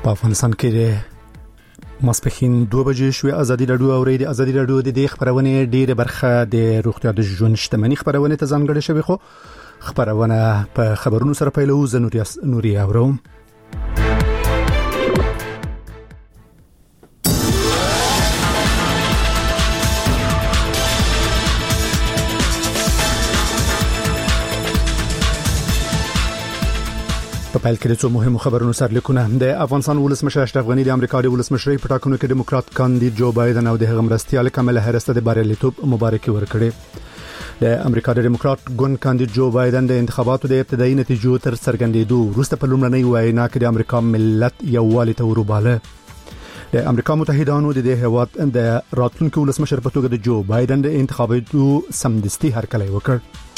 په افغانستان کې ماسپخین 2 بجې شوې. ازادي راډیو اوریدي ازادي راډیو د دې خبرونه ډیره برخه د روغتیا د ژوند شتمنۍ خبرونه ته ځانګړې شوی، خو خبرونه په خبرونو سره پیلو. زه نوري اورم. په پیل کې د څو مهمو خبرونو سرلیکونه. د افغانستان ولسمشر اشرف غنی د امریکا د ولسمشرۍ په ټاکنو کې دیموکرات کاندید جو بایدن او د هغه مرستیال کمالا هریس ته د بریالیتوب مبارکي ورکړه. د امریکا د دیموکرات ګوند کاندید جو بایدن د انتخاباتو د ابتدایي نتیجو تر څرګندېدو وروسته په لومړنۍ وینا کې د امریکا ملت یووالي ته ورباله. د امریکا متحدانو د هیواد د راتلونکي ولسمشر په توګه د جو بایدن د انتخاباتو سمدستي هرکلی وکړ.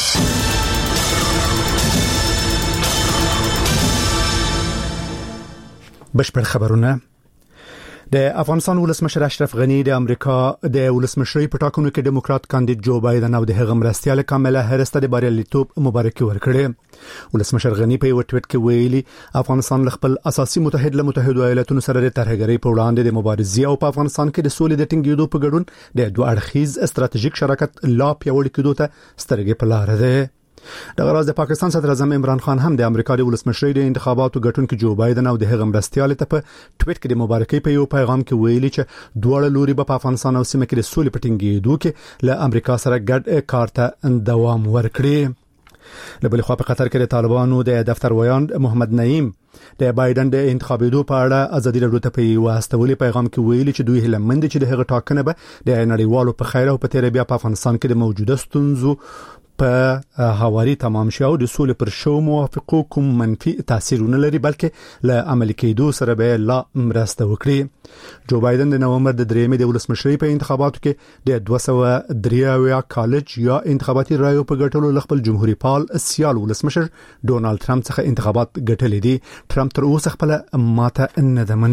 بشپړ خبرونه. د افغانستان ولسمشر اشرف غنی د امریکا د ولسمشرۍ په ټاکنو کې دیموکرات کاندید جو بایدن او د هغه مرستیال کمالا هریس ته د بریالیتوب مبارکي ورکړه. ولسمشر غنی په یو ټویټ کې ویلي افغانستان خپل اساسي متحد له متحده ایالاتونو سره د ترهګرۍ په وړاندې د مبارزې او په افغانستان کې د سولې د ټینګېدو په ګډون د دوه اړخیز استراتیژیک شراکت لا پیاوړی کېدو ته سترګې په لار ده. د غراز د پاکستان صدر اعظم عمران خان هم د امریکا د ولسمشرۍ د انتخاباتو ګټونکو جو بایدن او د هغه مرستیال ته په ټویټ کې د مبارکۍ په یو پیغام کې ویلي چې دوه لوري په افغانستان او سیمه کې د سولې په ټینګېدو کې له امریکا سره ګډ کار ته دوام ورکړي. له بل خوا په قطر کې د طالبانو د دفتر ویان محمد نعیم د بایدن د انتخاباتو په اړه ازادي راډیو ته په واستولي پیغام کې ویلي چې دوی هلمند چې د هغه ټاکنه به د نړیوالو په خیر او په تیر بیا په افغانستان کې د موجوده ستونزو په هواري تمام شو د سولې پر شو موافقو کوم منفي تاثیرونه لري، بلکې له عملي کېدو سره به لا مرسته وکړي. جو بایدن د نومبر د 3 د ولسمشرۍ په انتخاباتو کې د 203 کالج یا انتخاباتي رایو په ګټلو خپل جمهوریت پال سیال ولسمشر ډونالد ټرمپ څخه انتخابات ګټلې دي. ټرمپ تر اوسه خپل ماته نه ده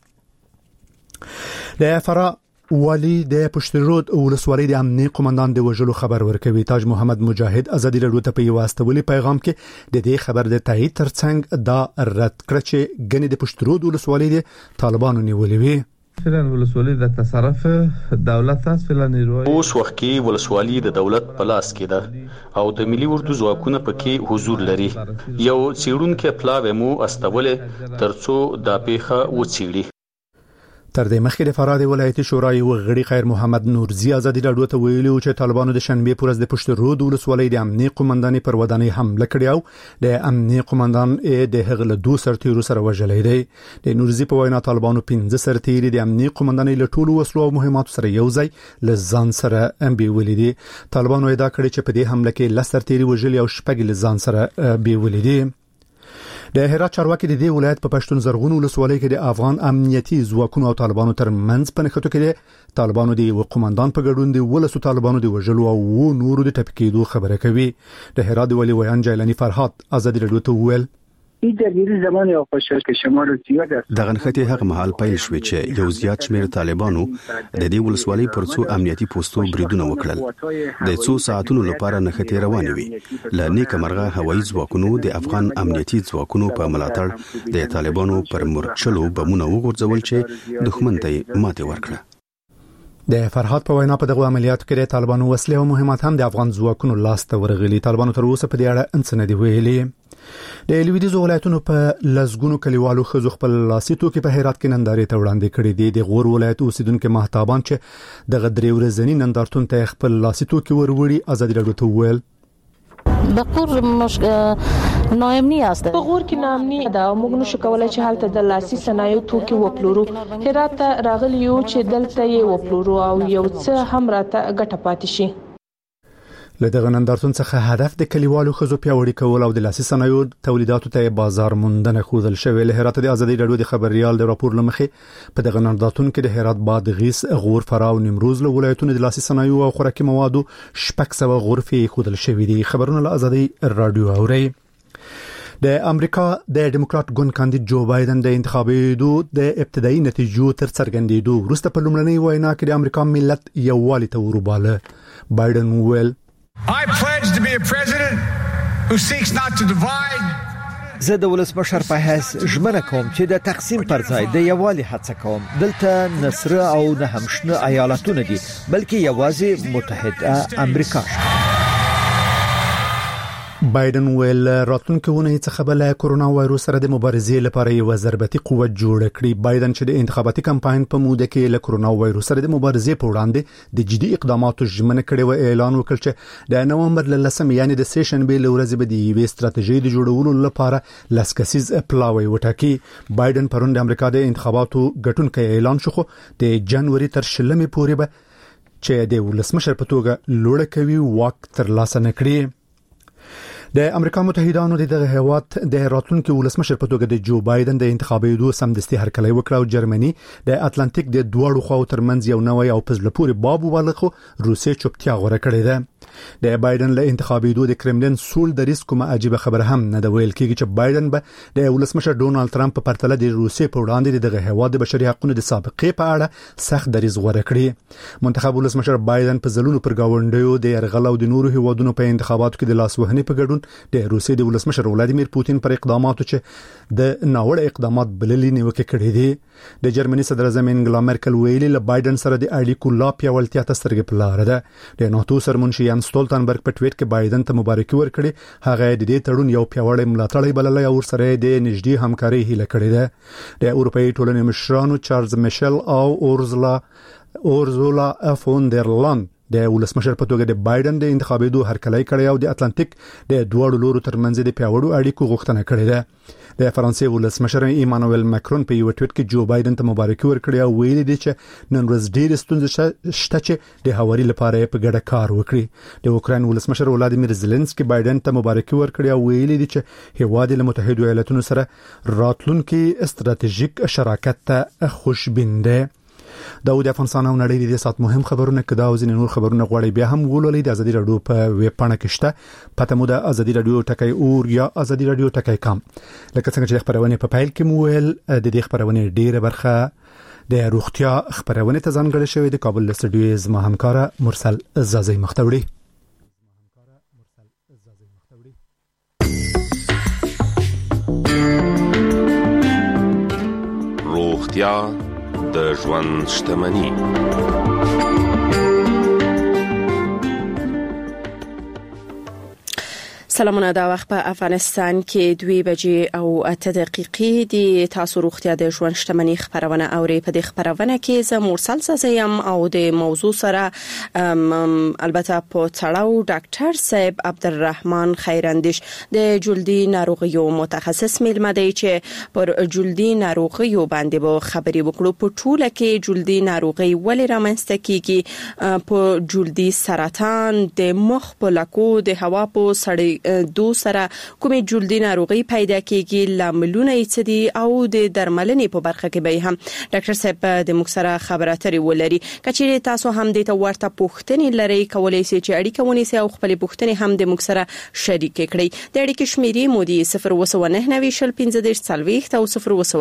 منلې. د فرا والی د پشترود ولسوالۍ د امنیتي قومندان د وژلو خبر ورکوي. تاج محمد مجاهد ازادي راډیو ته په واستولي پیغام کې د دې خبر د تایید ترڅنګ دا رد کړ چې ګنې د پشترود ولسوالۍ د طالبانو نیولې وي. فعلا ولسوالۍ د تصرف دولت است. فعلا نیروي اوس وخت کې ولسوالۍ د دولت په لاس کې ده او د ملي اردو ځواکونه پکې حضور لري. یو چیرونکو پلاوی مو استولې ترڅو دا پیښه وڅېړي. تر دې مخکې د فراه د ولایتي شورای وغړي خیر محمد نورزي ازادي راډیو ته ویلي چې طالبانو د شنبه پورز د پشترود ولسوالۍ د امنیتي قومندانۍ پر ودانۍ حمله کړې او د امنیتي قومندان د هغه له 2 سرتیرو سره وژلې دي. د نورزي په وینا طالبانو 15 سرتیري د امنیتي قومندانۍ له ټولو وسلو او مهماتو سره یو ځای لزان سره بیولې دي. طالبانو ادعا کړې چې په دې حمله کې 10 سرتیري وژلي او 6 لزان سره بیولې دي. د هرات چارواکي د دې ولایت په پښتون زرغون ولسوالۍ کې د افغان امنیتي ځواکونو او طالبانو ترمنځ په نښتو کې د طالبانو د قومندان په ګډون د ولسو طالبانو د وژلو او نورو د ټپکېدو خبره کوي. د هرات ولی ویان جیلانی فرحات ازادي راډیو ته ویل دغه نښتې هغه مهال پیل شوې چې یو زیات شمېر طالبانو د دې ولسوالۍ پر څو امنیتي پوسټو بریدونه وکړل. د څو ساعتونو لپاره نښتې روانې وي. ل نیکه مرغه هوایي ځواکونو د افغان امنیتي ځواکونو په ملاتړ د طالبانو پر مرچلو بمونه وغورځول چې دښمن ته ماته ورکړه. د فرحات په وینا په دغه عملیاتو کې د طالبانو وسلې او مهمات هم د افغان ځواکونو لاس ته ورغلي. طالبانو تر اوسه په دې اړه انڅ نه دی ویلي. د لویدیځو ولایتونو په لزګونو کلیوالو خزو خپل لاسي توکي په هرات کې نندارې ته وړاندې کړي دي. د غور ولایت اوسیدونکو مهتابان چې د غدري ورځنی نندارتون ته خپل لاسي توکي وروړي ازادي راډیو ته ویل بقور ناامني است. په غور کې ناامني دا موږ نشو کولای چې حالت د لاسي صنایعو توکي وپلورو. هرات ته راغلی یو چې دلته یې وپلورو او یو څه هم راته ګټه پاتې شي. له دغه نندارتون څخه هدف د کلیوالو خزو پیاوړي کول او د لاسي صنایعو تولیداتو ته بازار موندنه خودل شوی. له هرات د ازادي راډیو د خبريال د راپور لمخې په دغه نندارتون کې د هرات بادغیس غور فراه او نیمروز له ولایتونو د لاسي صنایعو او خوراکي موادو 600 غرفې خودل شوی دي. خبرونه له ازادي راډیو اوري. د امریکا د دیموکرات ګوند کاندید جو بایدن د انتخاباتو د ابتدایي نتیجو تر څرګندېدو وروسته په لومړنۍ وینا کې د امریکا ملت یووالي ته ورباله. بایدن ویل I pledge to be a president who seeks not to divide زه د ولسمشر په حیث ژمنه کوم چې د تقسیم پر ځای د یووالي هڅه کوم. دلته نصره او نه هم شنه ایالتونه دي بلکې یوازې متحده امریکا. بایدن ویل راتلونکي ونې څخه بل کورونا وایروس سره د مبارزې لپاره یو ضربتي قوت جوړ کړي. بایدن چې د انتخاباتي کمپاین په موده کې له کورونا وایروس سره د مبارزې په وړاندې د جدي اقداماتو ژمنه کړې و، اعلان وکړ چې د نومبر ل 10 یعنی د سیشنبې له ورځې به د یوې ستراتیژۍ د جوړولو لپاره لسکسیز پلاوی وټاکي. بایدن پرون د امریکا د انتخاباتو ګټونکي اعلان شو، د جنوري تر 20 پورې به چې د ولسمشر په توګه لوړ کوي واک تر لاسه نکړي. د امریکا متحدانو دغه هیواد د راتلونکي ولسمشر په توګه د جو بایدن د انتخابي دوه سمدستي هرکلی وکړ او جرمني د اتلانتیک د دوړو خواو ترمنځ یو نوې او پزله پورې باب وبلخو روسي چوپتیا غوړه کړې ده. د بایدن له انتخابي دوه د کرملین سول د ریسک کومه عجیب خبره هم نه د ویل کېږي چې بایدن به د ولسمشر ډونالد ترامپ په پرتله د روسي په وړاندې دغه هیواد د بشري حقوقو د سابقې په اړه سخت دریځ غوړه کړی. منتخب ولسمشر بایدن په ځلونو پر گاونډیو د يرغل او د نورو هیوادونو په انتخاباتو کې د لاسوهنې په ګډون د روسي د ولسمشر ولادیمیر پوتین پر اقداماتو چې د ناوړه اقدامات بللې نیوکه کړې دي. د جرمني صدر اعظم انګلا مرکل ویلي له بایدن سره د اړیکو لا پیاوړتیا ته سترګې په لار ده. د ناتو سرمنشي یان سټولتنبرګ په ټویټ کې بایدن ته مبارکي ورکړي. هغه د دې تړون یو پیاوړی ملاتړی بللی او سره د نږدې همکاري هیله کړې ده. د اروپאי ټولنې مشرانو چارلز میشل او اورزولا فون در لان د ولسمشر په توګه د بایدن د انتخابي دوه هرکلی کړی او د اتلانتیک د دوړو لورو ترمنځ د پیاوړو اړیکو غوښتنه کړې ده. د فرانسې ولسمشر ایمانوئل ماکرون په یو ټویټ کې جو بایدن ته مبارکي ورکړي او ویلي دي چې نن ورځ ډېر ستونزې شته چې د هواري لپاره په ګډه کار وکړي. د اوکراین ولسمشر ولادیمیر زيلنسکي بایدن ته مبارکي ورکړي او ویلي دي چې هیواد له متحده ایالاتونو سره راتلونکي استراتیژیک شراکت ته خوشبین ده. دا د افغانستان او نړۍ د سات مهم خبرونه کدا او ځینې نور خبرونه غواړي بیا هم ولولئ د ازادي رادیو په ویب پاڼه کې شته. پته مو د ازادي رادیو ټکی اور یا ازادي رادیو ټکی کام. لکه څنګه چې خبرونه په فایل کې مو ویل د دې خبرونه ډیره برخه د روغتیا خبرونه ته ځانګړې شوې د کابل استډیو زما همکار مرسل زازی مختوړي. روغتیا د ژوند شتمني. سلامونه، دا وخت په افغانستان کې 2 بجې او 8 دقیقې دي. تاسو روغتیا د ژوند شتمني خبرونه اوري. په دې خبرونه کې زه مرسل زایم او د موضوع سره البته په تړاو ډاکټر صاحب عبدالرحمن خیراندیش د جلدی ناروغیو متخصص میلمه دی چې پر جلدی ناروغیو باندې به خبري وکړو. په ټوله کې جلدی ناروغي ولې رامنځته کیږي، په جلدی سرطان، د مخ په لکو، د هوا په سړی دو سره کومې جلدی ناروغي پیدا کیږي، لاملونه یې څه دي او د درملنې په برخه کې به هم ډاکټر صاحب د موږ سره خبرې اترې ولري. کچېرې تاسو هم د ورته پوښتنې لري کولای شئ چې اړیکه ونیسئ او خپل پوښتنې هم د موږ سره شریک کړئ. د اړیکې شمیرې مو دی 019901540 او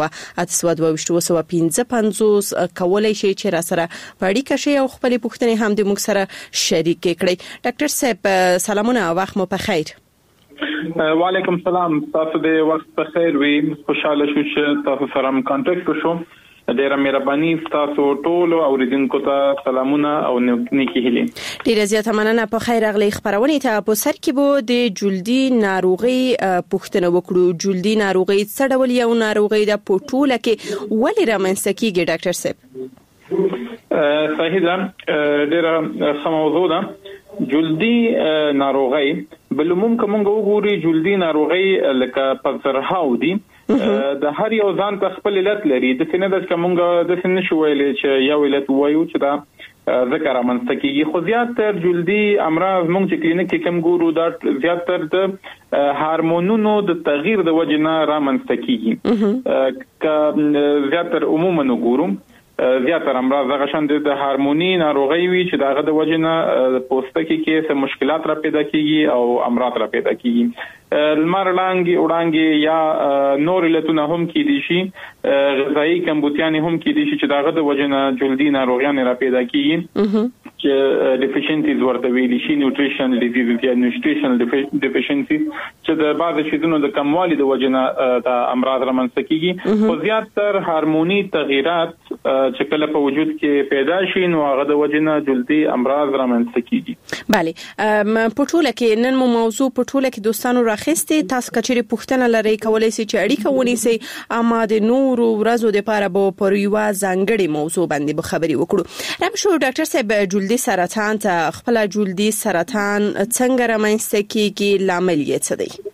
028221550 کولای شئ چې را سره په اړیکه شئ او خپل پوښتنې هم د موږ سره شریک کړئ. ډاکټر صاحب سلامونه، وخت مو په خیر. وعلیکم السلام، تاسو د وخت په خیر وي. خوشاله شو چې تاسو سره کانټیکټ وشو. ډیره مهرباني تاسو ټول اوریدونکو ته سلامونه او نیکی هیلې. ډیره زیاته مننه. په خیر اغلی خبرونه ته په سر کې بو د جلدی ناروغي پوښتنه وکړو. جلدی ناروغي څه ډول یو ناروغي ده، په ټوله کې ولې رامنځته کیږي ډاکټر صاحب؟ صحیح ده، ډیره ښه موضوع ده. جلدی ناروغي بلوموم کومه وګوري، جلدی ناروغي لکه پزرهاو دي د هر یو ځان په خپل علت لري. د څنګه د کومه د څنګه شویلې چې یو علت وایو چې دا ذکر امنځ کیږي. خو زیاتره جلدی امراض مونږ چې کلینیک کې کوم ګورو دا زیاتره د هورمونونو د تغییر د وجې نه رامنځته کیږي. که زیاتره عموما وګورو زیاتره امراض دغه شان د هورموني ناروغي وي چې دغه د وجې نه پوستکي کې څه مشکلات را پیدا کیږي او امراض را پیدا کیږي. لمر وړانګې یا نور علتونه هم کېدي شي، غذایی کمبودیان هم کېدي شي چې دغه د وجې نه جلدی ناروغیان را پیدا کیږي چې چې ډیفیشنسیز ورته ویل شي نیوټریشن ډیزیز یا نیوټریشنل ډیفیشنسي چې د بعض شیدونو د کموالي د وجنه د امراض رامنځته کیږي خو زیاتره هورموني تغیرات چې کله په وجود کې پیدا شي نو هغه د وجنه جلدي امراض رامنځته کیږي. بله پټوله کې نن مو موضوع پټوله کې دوستانو راخسته تاسو کچري پوښتنه لري کولای شي چې اړیکه ونیسي اما د نور ورځو د لپاره به پر یو ځانګړي موضوع باندې به خبري وکړو. رب شو ډاکټر صاحب جلدي سرطان ته خپل جلدي سرطان څنګه رامنځته کیږي لامل یې څه دی؟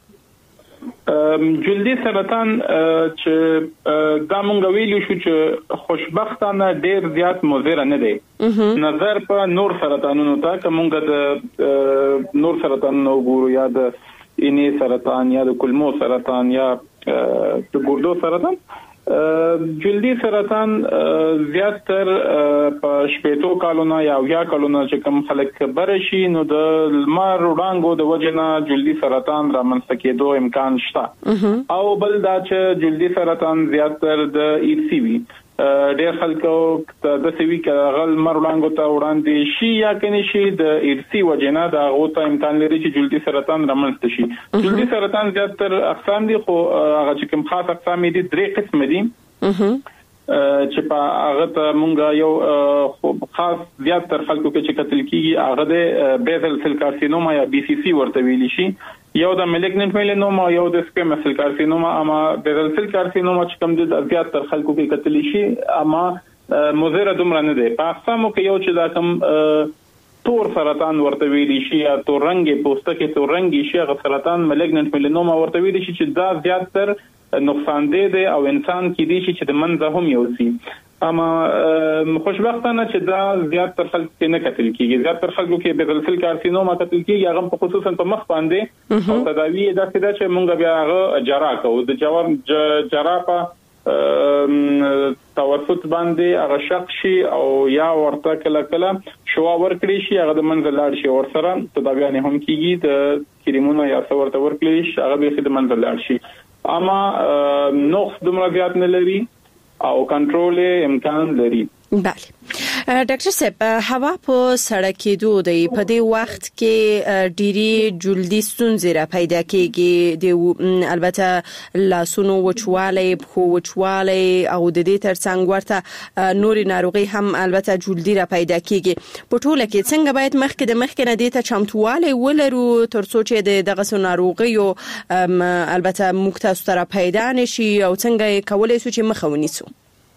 جلدي سرطان چې دا مونږ ویلو شو چې خوشبختانه ډیر زیات مضر نه دی نظر په نور سرطانونو ته کومه د نور سرطانونو ګورو یا د اینې سرطان یا د کولمو سرطان یا د ګردو سرطان جلدي سرطان زیاتر په شپېتو کالونو یا کالونو چې کوم خلک برشي نو د لمر وړانګو د وجنه جلدي سرطان رامنځته کېدو امکان شته او بل دا چې جلدي سرطان زیاتر د ECV ډېر خلکو د سوي کغل مرولانګو ته وړاندې شي یا کني شي د ECV وجنه دا غوته امکان لري چې جلدي سرطان رامنځته شي. جلدي سرطان زیاتر اقسام دي خو هغه چې کوم خاص اقسام دي 3 قسم دي چې په هغه ته مونږ یو خاص زیاتر خلکو کې چې قتل کیږي هغه د بیزل سیل کارسینوما یا BCC ورته ویل شي یو د ملیګننت میلانوما یو د سکویموس سیل کارسینوما اما بیزل سیل کارسینوما چې کوم د زیاتر خلکو کې قتل شي اما مضر دومره نه دی. په اقسامو کې یو چې دا کوم تور سرطان ورته ویل شي یا تور رنګي پوستکي تور رنګي شي هغه سرطان ملیګننت میلانوما ورته ویل شي چې دا زیاتر نقصان دی او انسان کې دي چې د منځه هم یوسي اما خوشبختانه چې دا زیاتره خلک کې نه قتل کیږي زیاتره خلکو کې بیزل سیل کارسینوما قتل کیږي هغه په خصوصا په مخ باندې او تداوی دا چې مونږ بیا هغه جراح کوو د جواب جراح په توسط باندې هغه شق شي او یا ورته کله شوا ورکړي شي هغه د منځ لاړ شي ور سره تداوی نه هم کیږي د کریمونو یا څورته ورکړي شي هغه به د منځ لاړ شي اما نقص دومره زیات نه لري او کنټرول امکان لري. بله ډاکټر صاحب هوا په سړک کېدو دی په دې وخت کې ډيري جلدي ستونزې را پیدا کېږي د البته لاسونو وچوالی خو وچوالی او د دې ترڅنګ ورته نوري ناروغي هم البته جلدي را پیدا کېږي په ټوله کې څنګه باید مخکې نه دې ته چمتووالی ولرو ترڅو چې دغه ناروغي البته موږ تاسو ته پیدا نشي او څنګه کولای شو چې مخه ونیسو؟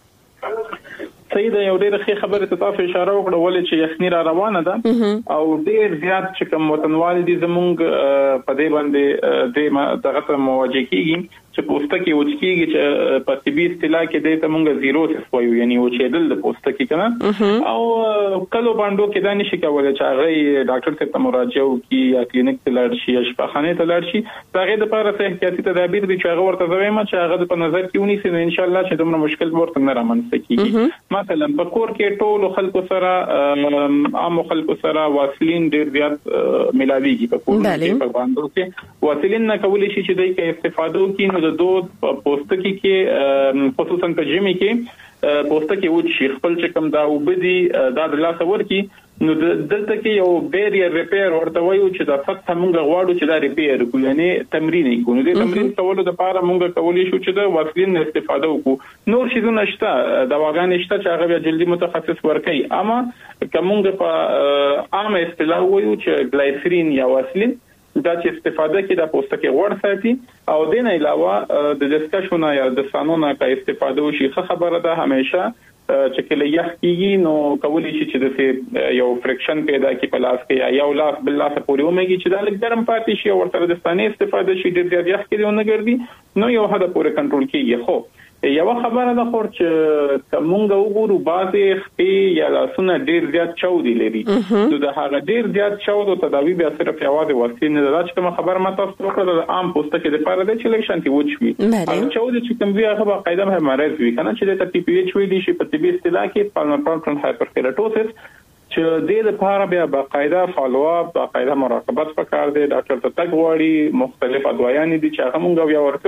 صحیح ده یو ډېر ښه خبره ته تاسو اشاره وکړه ولې چې یخني را روانه ده او ډېر زیات چې کوم وطنوال دي زمونږ په دې باندې دغه مواجه کیږي چې پوستکی وچکیږي چې په طبي اصطلاح کې د تمونګ زیروسس وایو یعنی وچېدل د پوستکی کنه او کلو باندې کې دا نشي کولای چې هغه ډاکټر ته مراجعه وکړي یا کلینیک ته لاړ شي یا شفاخانه ته لاړ شي هغه د لپاره څه احتیاطي تدابیر دي چې هغه ورته زویم چې هغه په نظر کې ونیسي نو ان شاء الله چې دومره مشکل ورته نه رامنځته کیږي. مثلا په کور کې ټول خلکو سره عام خلکو سره واسلین ډیر زیات ملاويږي په کور کې په باندې کې واسلین نه کولای شي چې دای کې استفاده وکړي نو د دود پوستکی کې خصوصا په جمی کې پوستکی و چې خپل چې کوم دا وبدي دا د لاس ورکی نو دلته کې یو بیریر ریپیر ورته وایو چې دا فقط موږ غواړو چې دا ریپیر کو یعنی تمرین کوو د تمرین کولو لپاره موږ کولی شو چې د واسلین استفاده وکړو نور شیزونه شته دواګانې شته چې هغه جلدي متخصص ورکي اما کومه په عام اصطلاح وایو چې ګلایسرین یا واسلین دا چې استفاده کې د پوستکي غوړ ساتي او دین علاوه د ډسکشن یا د سانونه کا استفاده وشي خبره ده همیشه چې کله یخ کیږي نو کولی شي چې د یو فریکشن پیدا کی په لاس کې یا یو لاس بل لاس پورې ومېږي چې دا لږ ګرم پاتې شي او ورته د ستانې استفاده شي ډېر زیات یخ کې نه ګرځي نو یو حد پورې کنټرول کیږي. خو یو خبره ده خو چې موږ وګورو بعضې خپې یا لاسونه ډېر زیات چاودي لري نو د هغه ډېر زیات چاودو تداوی بیا صرف یوازې واسطې نه ده چې کوم خبر ما تاسو وکړه د عام پوستکي لپاره د چې لږ شانتي وچوي او چاودي چې کوم بیا هغه قاعده به مرز وي کنه چې د PPH ویل شي په طبي اصطلاح کې پالمر هایپرکیراتوسس چې د لپاره بیا باقاعده فالو اپ باقاعده مراقبت پکار دی ډاکټر ته تګ وړي مختلف ادوایان دي چې هغه موږ بیا ورکو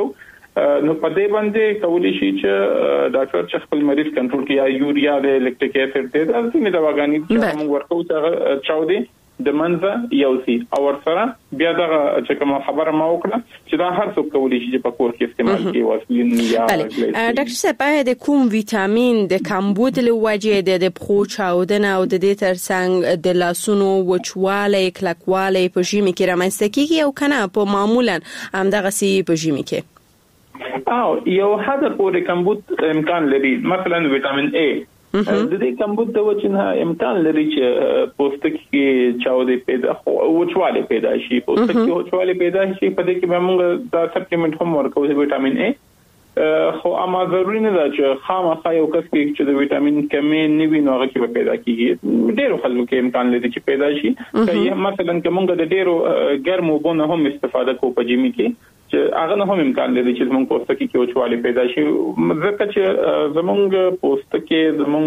نو په دې باندې کولی شي چې ډاکټر چې خپل مریض کنټرول کړي یا یوریا د الیکټریک اسید د ځینې دواګانې چې موږ ورکو چې چاودي د منځه یو سي او ورسره بیا دا چې کوم خبره ما وکړه چې دا هر څوک کولی شي چې په کور کې استعمال کړي واسلین یا ډاکټر صاحب د کوم ویټامین د کمبود له وجې د پخو چاودنه او د دې ترڅنګ د لاسونو وچوالی کلکوالی په ژمي کې رامنځته کیږي او کنه په معمولا همدغه سي په ژمي کې او یو حد پورې کمبود امکان لري مثلا ویټامین A د دې کمبود د وجنه امکان لري چې پوستکي کې چاودي پیدا وچوالی پیدا شي پوستکي وچوالی پیدا شي په دې کې موږ دا سپلیمنټ هم ورکوو ویټامین A خو اما ضروري نه ده چې خامخا یو کس کې چې د ویټامین کمی نه وي نو هغه کې پیدا کیږي ډېر خلکو کې امکان لري چې پیدا شي چې مثلا کومه د ډېرو ګرمو بونه هم استفاده کوو په جمی کې چې هغه نه هم امکان لري چې زموږ پوستکي کې وچوالی پیدا شي ځکه چې زموږ پوستکي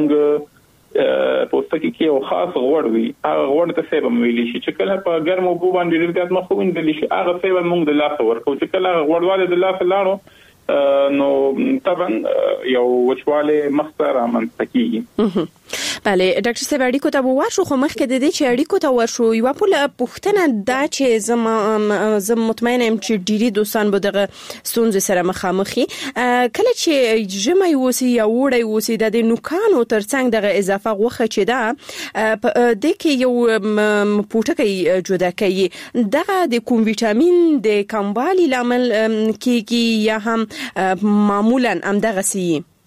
کې یو خاص غوړ وي هغه غوړ ته سبب ویل شي چې کله په ګرمو بو باندې ډېر زیات مخ وینځل شي هغه سبب موږ د لاس ورکو چې کله غوړواله د لاس لاړو نو طبعا یو وچواله مخسر رامنځته کیږي بله ډاکټر صاحب اړیکو ته ورشو خو مخکې د دې چې اړیکو ته ورشو یو په پوښتنه دا چې زم مطمئنه يم چې ډيري دوستان به دغه ستونزې سره مخامخي کله چې جمع وسی یا وړي وسی د نوکانو ترڅنګ دغه اضافه غوخه چې دا د کې یو پوټکی جوړه کوي دغه د کوم ویټامین د کموالي لامل کیږي یا هم معمولا هم دغه سي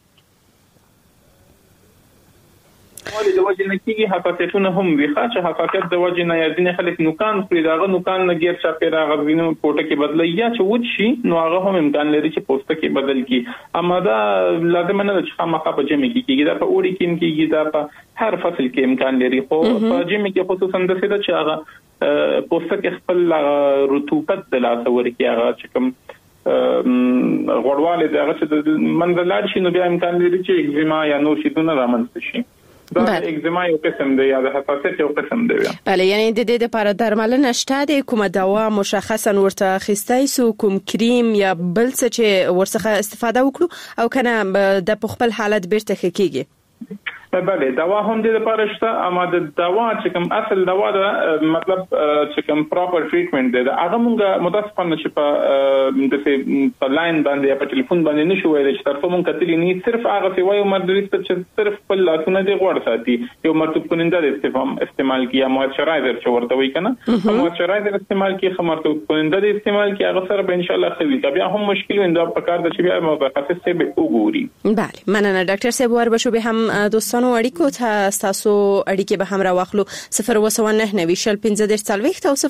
ولې د وجه نه کیږي حساسیتونه هم وي چې حساسیت د وجه نه یادینه خلک نوکان پرې داغه نوکان نه غیر چا پیرا غوینه پوټکی بدلي یا چې وڅ شي نو هغه هم امکان لري چې پوستکی بدل کی اما دا لازم نه چې خامخا په جمع کې کیږي دا په اوړي کې کیږي دا په هر فصل کې امکان لري خو په جمع کې خصوصا د څه چې هغه پوستکی خپل رطوبت د لاسور کې هغه چې کوم غوړواله دغه چې منځلار شي نو بیا امکان لري چې اگزیما یا نور شي دونه رامنځته شي دا اگزیما یو قسم دی یا د حساسیت یو قسم دی بله یعنی د دې لپاره درملنه شته د کومه دوا مشخصا ورته اخیستای سو کوم کریم یا بل څه چې ورڅخه استفاده وکړو او کنه د خپل حالت بیرته کیږي بله دوا هم د لپاره شته اما د دوا چې کوم اصل دوا دا مطلب چې کوم پراپر ټریټمنټ دی هغه موږ متاسفانه چې په لاین باندې یا په ټلیفون باندې نشو ویل چې تاسو موږ کتلی نه صرف هغه سی وایو مرضی چې صرف په لاسونه دی غوړ ساتي یو مرطوب کننده د استعمال کیه موئسچرایزر چې ورته وایي کنه موئسچرایزر استعمال کیه مرطوب کننده د استعمال کیه هغه سره به ان شاء الله خوي بیا هم مشکل ویندا په کار د چې بیا متخصص ته به وګوري بله مننه ډاکټر صاحب ور بشو به هم دوستانو اړیکو ته تاسو اړیکې به هم راوخلو 019901540 او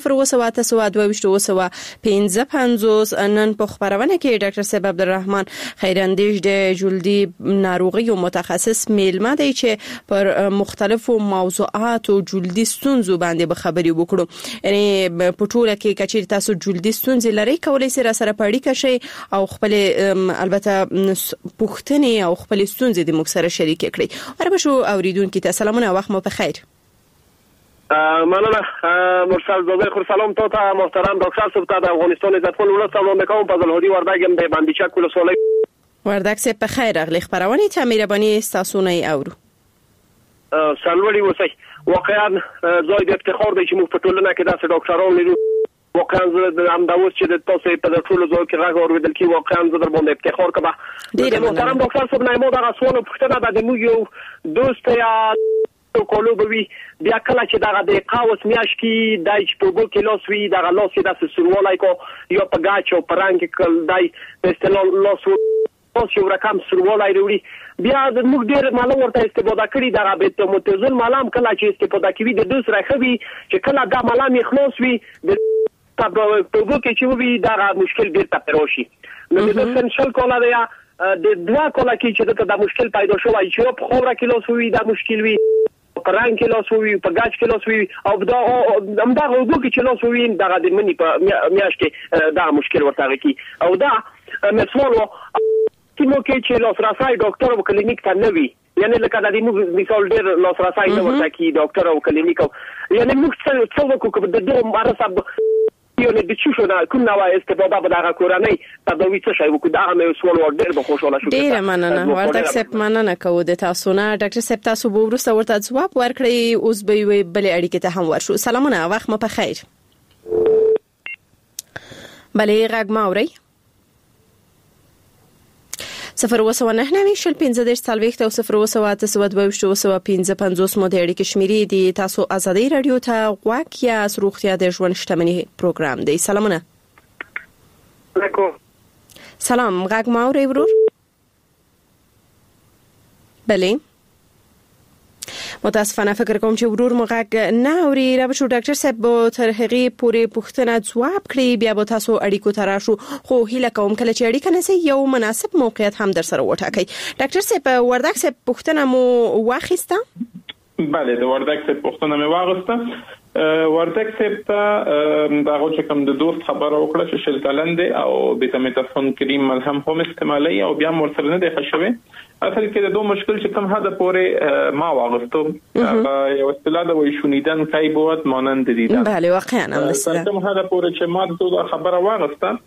01822 نن په خبرونه کې ډاکټر صاحب عبدالرحمن خیراندیش د جلدی ناروغي او متخصص میلمه دی چې پر مختلفو موضوعاتو جلدی ستونزو باندې به خبري وکړو یعنی په ټوله کې کچیر تاسو جلدی ستونزې لري کولای سره پړی کشي او خپل البته پوښتنې او خپل ستونزې د مخ سره شریک کړئ وربشو اوریدونکو ته سلامونه وخت مو بخیر مننه مرسل زوبه خور سلام ته محترم ډاکټر صاحب ته د افغانستان عزتمن ولس سلام کوم په زلهودي وردګم د باندې چکول سولې وردګ سه په خیر اغلی خبرونه ته مهرباني تاسو نه اورو سلوړي وسی واقعا زاید افتخار دی چې موږ په ټولنه کې داسې ډاکټران لرو واقعا زه هم دا اوس چې د تاسو په ټولو ځای کې راغور ودل کی واقعا زه در باندې افتخار کوم ډیر محترم ډاکټر صاحب نه مو دا سوال پوښتنه ده موږ یو دوست یا کولو بوي بیا کله چې دغه د قاوس میاش کې دای په بو کې لاس وی دغه لاس کې د سروالای کو یو په گاچ او پرانګ کل دای په استلال لاس یو رقم سروالای وروړي بیا د موږ ډیر معلوم ورته استفاده کړی دغه به متزن معلوم کله چې استفاده کوي د دوسر خبي چې کله دا معلوم خلاص وي د په بو کې چې وی دغه مشکل بیرته پروشي نو د سنشل کولا دی د دوا کولا کې چې دا مشکل پیدا شوی چې په خوره کې لاس وی دا مشکل وی پران کې لاس وی په گاچ کې لاس وی او دا همدا وګو کې چې لاس وی دغه د منی په میاش کې دا مشکل ورته کی او دا مسولو تیمو کې چې لاس راسای ډاکټر او کلینیک ته نه وی یعنی لکه د دې مثال ډیر لاس راسای ته ورته کی ډاکټر او کلینیک یعنی موږ څه وکړو د دوه مرسته یو نه د څه شو دا کوم نوع استفاده به دغه کورنۍ تداوی څه شي وکړي دا مې سوال ور ډېر به خوشاله شو. ډېر مننه ورته سپ مننه کوو د تاسو نه ډاکټر سپ تاسو به ورسره ورته ځواب ورکړئ. اوس به وي بل اړیکه ته هم ورشو. سلامونه وخت مو په خیر. بلې غږ ما اورئ 02915 او 028 مو د اړیکې شمیرې دي. تاسو ازادي رادیو ته غواک یا روغتیا د ژوند شتمنۍ پروګرام دی. سلامونه. سلام غږ ما اورئ ورور؟ بله متاسفانه فکر کوم چې ورور مو غږ نه اوري. را به شو ډاکټر صاحب به تر هغې پورې پوښتنه ځواب کړي بیا به تاسو اړیکو ته راشو. خو هیله کوم کله چې اړیکه نسی یو مناسب موقعیت هم در سره وټاکئ. ډاکټر صاحب وردک صاحب پوښتنه مو واخیسته؟ بله د وردک صاحب پوښتنه مې واغسته. وردک صاحب ته دا غوښه کوم د دوست خبره وکړه چې شل کلن دی او بیتامیتاسون کریم ملهم هم استعمالي او بیا ورسره نه دی خښوي. اصل کې د دوه مشکل چې کوم هدا پورې ما واغستو یو اصطلاح د وای شونیدن کای بوت مانند دي. بله واقعا هم مثلا کوم هدا پورې چې ما د خبره واغسته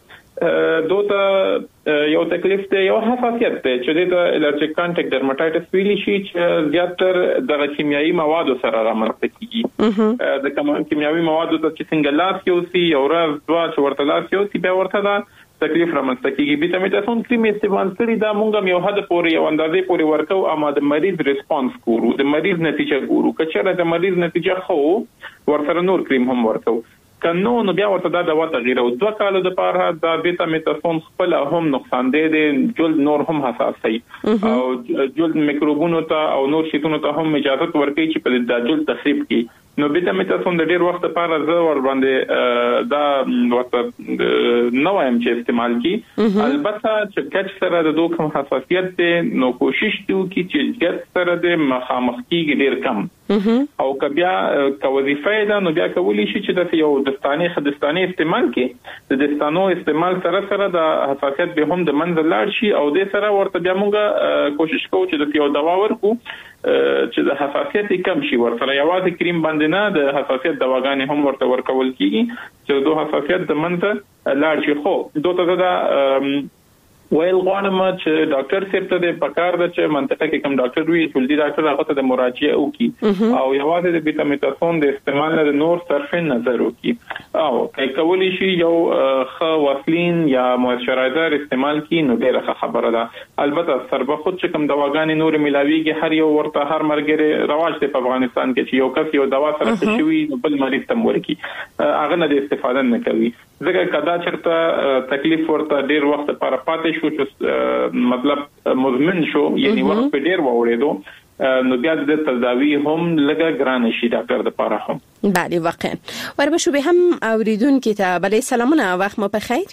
دوته یو تکلیف دی یو حساسیت دی چې د الرجیک کانټیکټ ډرماټایټس ویلی شي چې زیاتره د کیمیاوي موادو سره رامنځته کیږي. د کیمیاوي موادو ته چې څنګه لاس یو سی او راز دوا چې ورته لاس یو سی به ورته دا تکلیف رامنځته کیږي. بیتامیتاسون کریم استعمال کړي دا مونږ یو حد پورې یو اندازې پورې ورکو اما د مریض ریسپانس ګورو د مریض نتیجه ګورو کچره د مریض نتیجه خو ورسره نور کریم هم ورکو کنو نو بیا ورته دا دوا تغییر او 2 کال د پاره دا بیتامیتاسون خپل هم نقصان دی جلد نور هم حساس دی او جلد میکروبونو ته او نور شیتونو ته هم اجازه ورکړي چې په د جلد تخریب کی. نو بیتامیتاسون د ډیر وخت لپاره زه ور باندې دا ورته نو هم چې استعمال کی. البته چې کچ سره د دوه کوم حساسیت دی نو کوشش دیو کی چې ګټ سره د مخامخ کیږي ډیر کم او کبیا کو وظیفه ده نو بیا کولی شي چې د یو دستانه استعمال کی د دستانو استعمال سره سره د حساسیت به هم د منځ لاړ شي او د سره ورته بیا موږ کوشش کوو چې د یو دوا ورکو چې د حساسیت کم شي ورسره یوازې کریم باندې نه د حساسیت دواګانې هم ورته ورکول کیږي چې د حساسیت د منځ لاړ شي. خو دوته دا ویل غواړم چې ډاکټر صاحب ته د پکار د چې منطقه کې کوم ډاکټر وي جلدی ډاکټر هغه ته د مراجعه وکي او یوازې د بیتامیتاسون د استعمال نه نور صرف نظر وکي او کولی شي یو خ واسلین یا موئسچرایزر استعمال کی نو ډیره خبره ده. البته سربه خود چې کوم دواګانې نور ملاویږي هر یو ورته هر مرګره رواج دی په افغانستان کې چې یو کس یو دوا سره شوی نو بل مریض تم ورکی هغه نه استفاده نه کوي. ځکه کدا چرته تکلیف ورته ډیر وخت لپاره پاتې شو چې مطلب مزمن شو یعنی وخت په ډیر وړېدو نو بیا د تداوی هم لګه ګران شي ډاکټر د پاره هم. بله واقعا وربشو به هم اوریدونکو ته بله سلامونه وخت مو په خیر.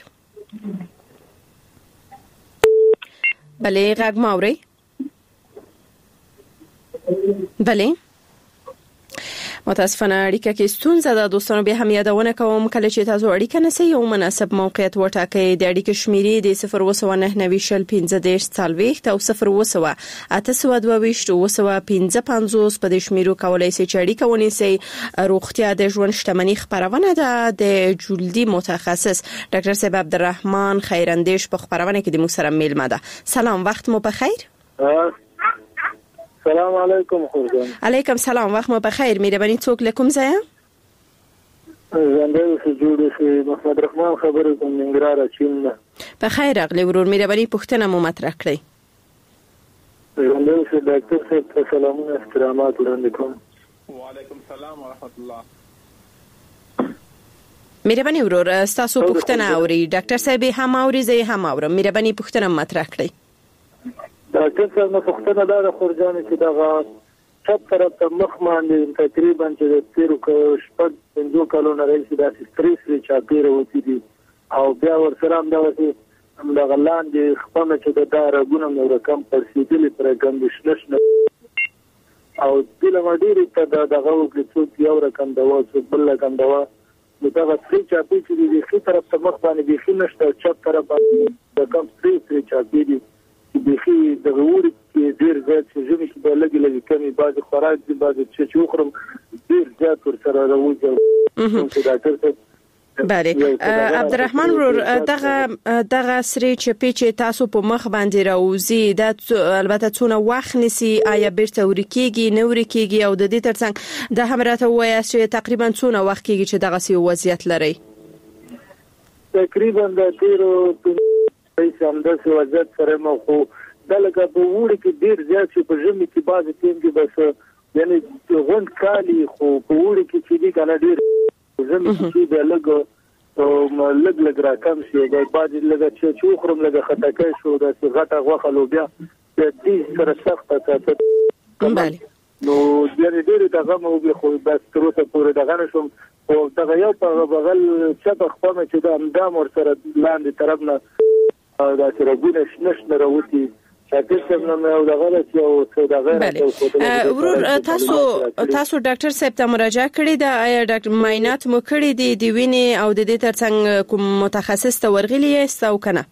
بله غږ ما اورئ؟ بله متاسفانه اړیکه کې ستونزه ده دوستانو. به هم یادونه کوم کله چې تاسو اړیکه نسی یو مناسب موقعیت وټاکئ. د اړیکې شمیرې د 02915 او 02822 په دې شمیرو کولای شئ چې اړیکه ونیسئ. روغتیا د ژوند شتمنۍ خبرونه ده د جلدی متخصص ډاکټر صاحب عبدالرحمن خیراندیش په خبرونه کې د موږ سره میلمه ده. سلام وخت مو په خیر. سلام علیکم خورجان. علیکم سلام وخت مو بخیر. مهرباني څوک لکم ځای زنده سه جوړ شي محمد رحمان خبرې کوم ننګرهار اچین په خیر اغلی ورور مهرباني پوښتنه مو مطرح کړئ. زنده سه ډاکټر صاحب ته سلامونه احترامات وړاندې کوم. وعلیکم السلام ورحمت الله. مهرباني ورور تاسو پوښتنه اوري ډاکټر صاحب هم اوري زه هم اورم. مهرباني پوښتنه مطرح کړئ. ډاکټر صاحب نو پوښتنه دا د خورجان چې دا چپ طرف ته مخ باندې تقریبا چې د تیرو شپږ 5 کلونو راځي دا سټریس لري چې پیره وتی دي او بیا ورسره هم دا غلان دي خپل چې دا رګونه نو رقم پرسیدلې پر کنډیشنر او د لمډيري ته دغه وکړي څو یو رقم دوا څو بل رقم دوا نو دا چې چاپی چې دي خې طرف ته مخ باندې بيخي نشته چپ طرف د کم سټریس چاپی دي بيخي د غوړي کې ډیر زیات چې ژمي کې لګي لګي کمی بعض خوراک دي بعض چې وخورم ډیر زیات ور سره راوځي چې ډاکټر ته بله عبدالرحمن ورور دغه سری چې پیچ تاسو په مخ باندې راوځي د البته څونه وخت نسی آیا بیرته ورکیږي نو ورکیږي او د دې ترڅنګ د همراته وایي چې تقریبا څونه وخت کیږي چې دغه سی وضعیت لري تقریبا د تیرو پیسې هم د وضعیت سره مو خو دلته په وړي کې ډیر زیات چې په ژمي کې بعض ټیم کې بس یعنی غون کالی خو په وړي کې چې دي کنه ډیر ژمي کې د لګ راکم شي د بعض لګ چې خورم لګ خټکای شو د غټه غوخه لوبیا د دې سره سخت ته بله نو ډیر دغه مو به خو بس تر اوسه پورې دغه نشم او دغه یو په بغل چې په خپل چې د امدام ور سره لاندې طرف نه دا سره ګونه نشنه راوتی شاکر څنګه مې او دغه چې او څه دغه ورور تاسو ډاکټر صاحب ته مراجعه کړې ده آیا ډاکټر معاینات مو کړې دي د وینې او د دې ترڅنګ کوم متخصص ته ورغلی یاست او کنه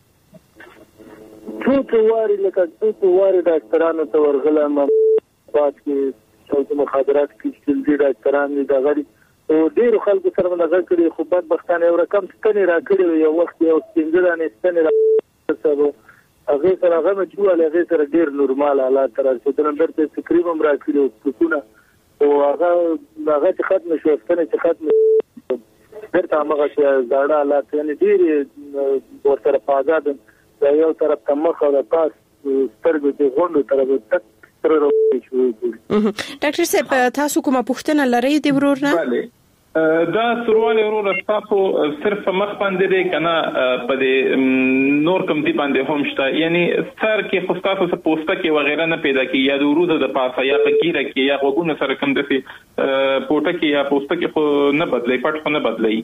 څو واري ډاکټرانو ته ورغلم بعد کې څو مخابرات کې چې ډاکټران دي دغه او ډیر خلکو سره نظر کړی خو بعد بختانه یو رقم ستنې را کړی یو وخت یو څنګه ستنې را سره هغه سره هغه جوړه هغه سره ډیر نورمال حالات تر څو تر درته تقریبا را کړی او څونه او هغه چې ختم شو ستنې چې ختم درته هغه چې زړه حالات یعنی ډیر ورته پازاد یو طرف ته مخ او پاس سترګې د غونډو طرف تک ډاکټر صاحب تاسو کومه پوښتنه لرئ د ورور نه بله دا سروال ورور تاسو صرف مخ باندې دی کنه په دې نور کوم دی باندې هم شته یعنی سر کې خو تاسو څه پوسټه کې وغیرہ نه پیدا کی یا د وروزه د پاسه یا فقیره کې یا وګونه سره کوم دسي پوټه کې یا پوسټه کې خو نه بدلای پټ خو نه بدلای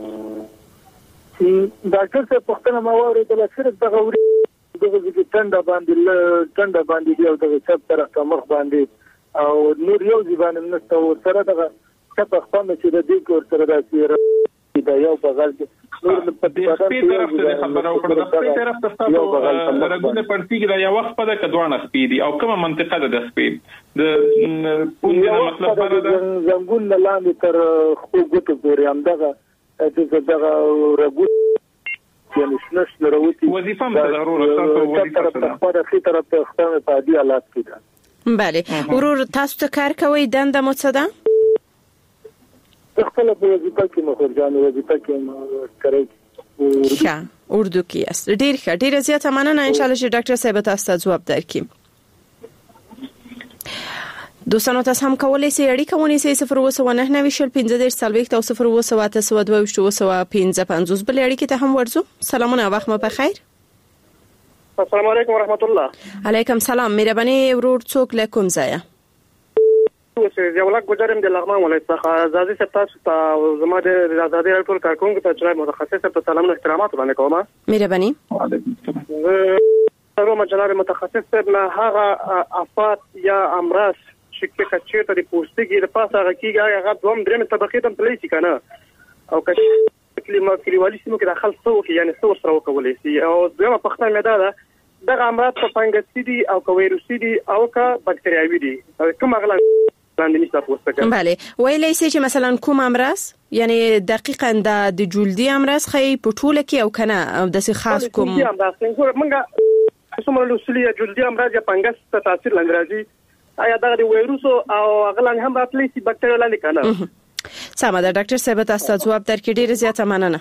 ډاکټر صاحب پوښتنه ما اورېدله صرف دغه دغه چې ټنډه باندې دی او دغه چپ طرف ته مخ باندې او نور یو ځبان نشته او سره دغه چپ خپل چې د دې کور سره راځي دا یو بغل نور په دې طرف ته خبره وکړه په دې طرف ته تاسو رګونه پړتیږي دا یو وخت په دغه دوه سپیدي او کومه منطقه ده د سپید د پوندې مطلب دا زنګون لاندې تر خو ګوتو پورې هم دغه رګونه یعنی شنش لروتی وظیفه هم ضروري تاسو وظیفه ته خپل خې طرف ته خپل په دې حالات کې ده بله ورور تاسو ته کار کوي دنده مو څه ده خپل په وظیفه کې مخرجان وظیفه کې کوي ښه اردو کې است ډیر زیات مننه ان شاء الله چې ډاکټر صاحب تاسو ته جواب درکړي دوستانو تاسو هم کولای شئ اړیکه ونیسئ 02915 او 02822 بل اړیکه ته هم ورځو سلامونه وخت مو په خیر السلام علیکم ورحمت الله علیکم سلام مهرباني ورور څوک لیکم ځای یو لک گزارم د لغمان ولایت څخه زادي سپتاس ته زما د آزادي ټول کارکونکو ته جناب متخصص په سلام او احترامات باندې کوم مهرباني وعلیکم السلام جناب متخصص نه هغه افات یا امراض چې کچې ته د پوستکي د پاسه غکیږي هغه دوم درېم طبقه ته پلی شي کنه او کلیوالي سیمو کې داخل څو کې یعنی څو سره وکولای شي او دویمه پښتنه مې ده دغه امراض په فنګسي دي او وایروسي دي او بکټریاوي دي کوم غلا باندې نشته پوستکي بله ویلای شي چې مثلا کوم امراض یعنی دقیقاً د جلدي امراض خي په ټوله کې او کنه او د خاص کوم منګه څومره لوسلي جلدي امراض یا فنګس ته تاثیر لنګراځي آیا دا د وایروس او غلان هم راتلی سي بکټریا لاندې کنه سمه ده ډاکټر صاحب تاسو جواب درکړئ ډیر زیات مننه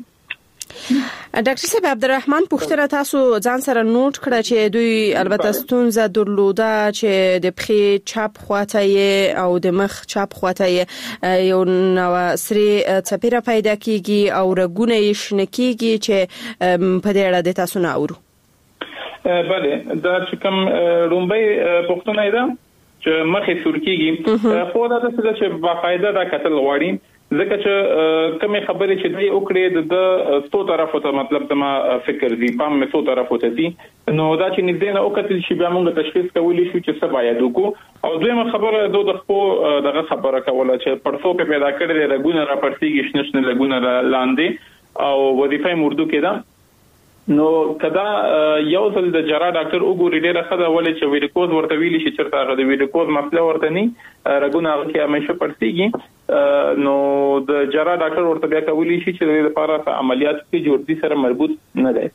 ډاکټر صاحب عبدالرحمن پوښتنه تاسو ځان سره نوٹ کړه چې دوی البته ستونزه درلوده چې د پخې چپ خواته او د مخ چپ خواته یو نو سری چپیره پیدا کیږي او رګونه یې شنکیږي چې په دې اړه د تاسو نه اورو بله دا چې کوم رومبای پښتنه ده چې مخې سورکیږي خو دا څه چې باقاعده دا کتل غواړي ځکه چې کومه خبره چې دی وکړي د ستو طرفو ته مطلب د ما فکر دی پام مې ستو طرفو ته دي نو دا چې نږدې نه وکړي چې بیا موږ تشخیص کولی شو چې څه باید وکړو او دویمه خبره د خپل دغه خبره کوله چې پرڅو په پیدا کړل رګونه را پړسیږي شنشنه لګونه لاندې او وظیفه مردو کې ده نو کدا یو ځل د جراح ډاکټر وګوري ډیره خده ولې چې ویریکوز ورته ویلي شي چرته هغه د ویریکوز مسله ورته نه رګونه هغه کې همیشه پړسیږي نو د جراح ډاکټر ورته بیا کولی شي چې د لپاره عملیات کې جوړتي سره مربوط نه دی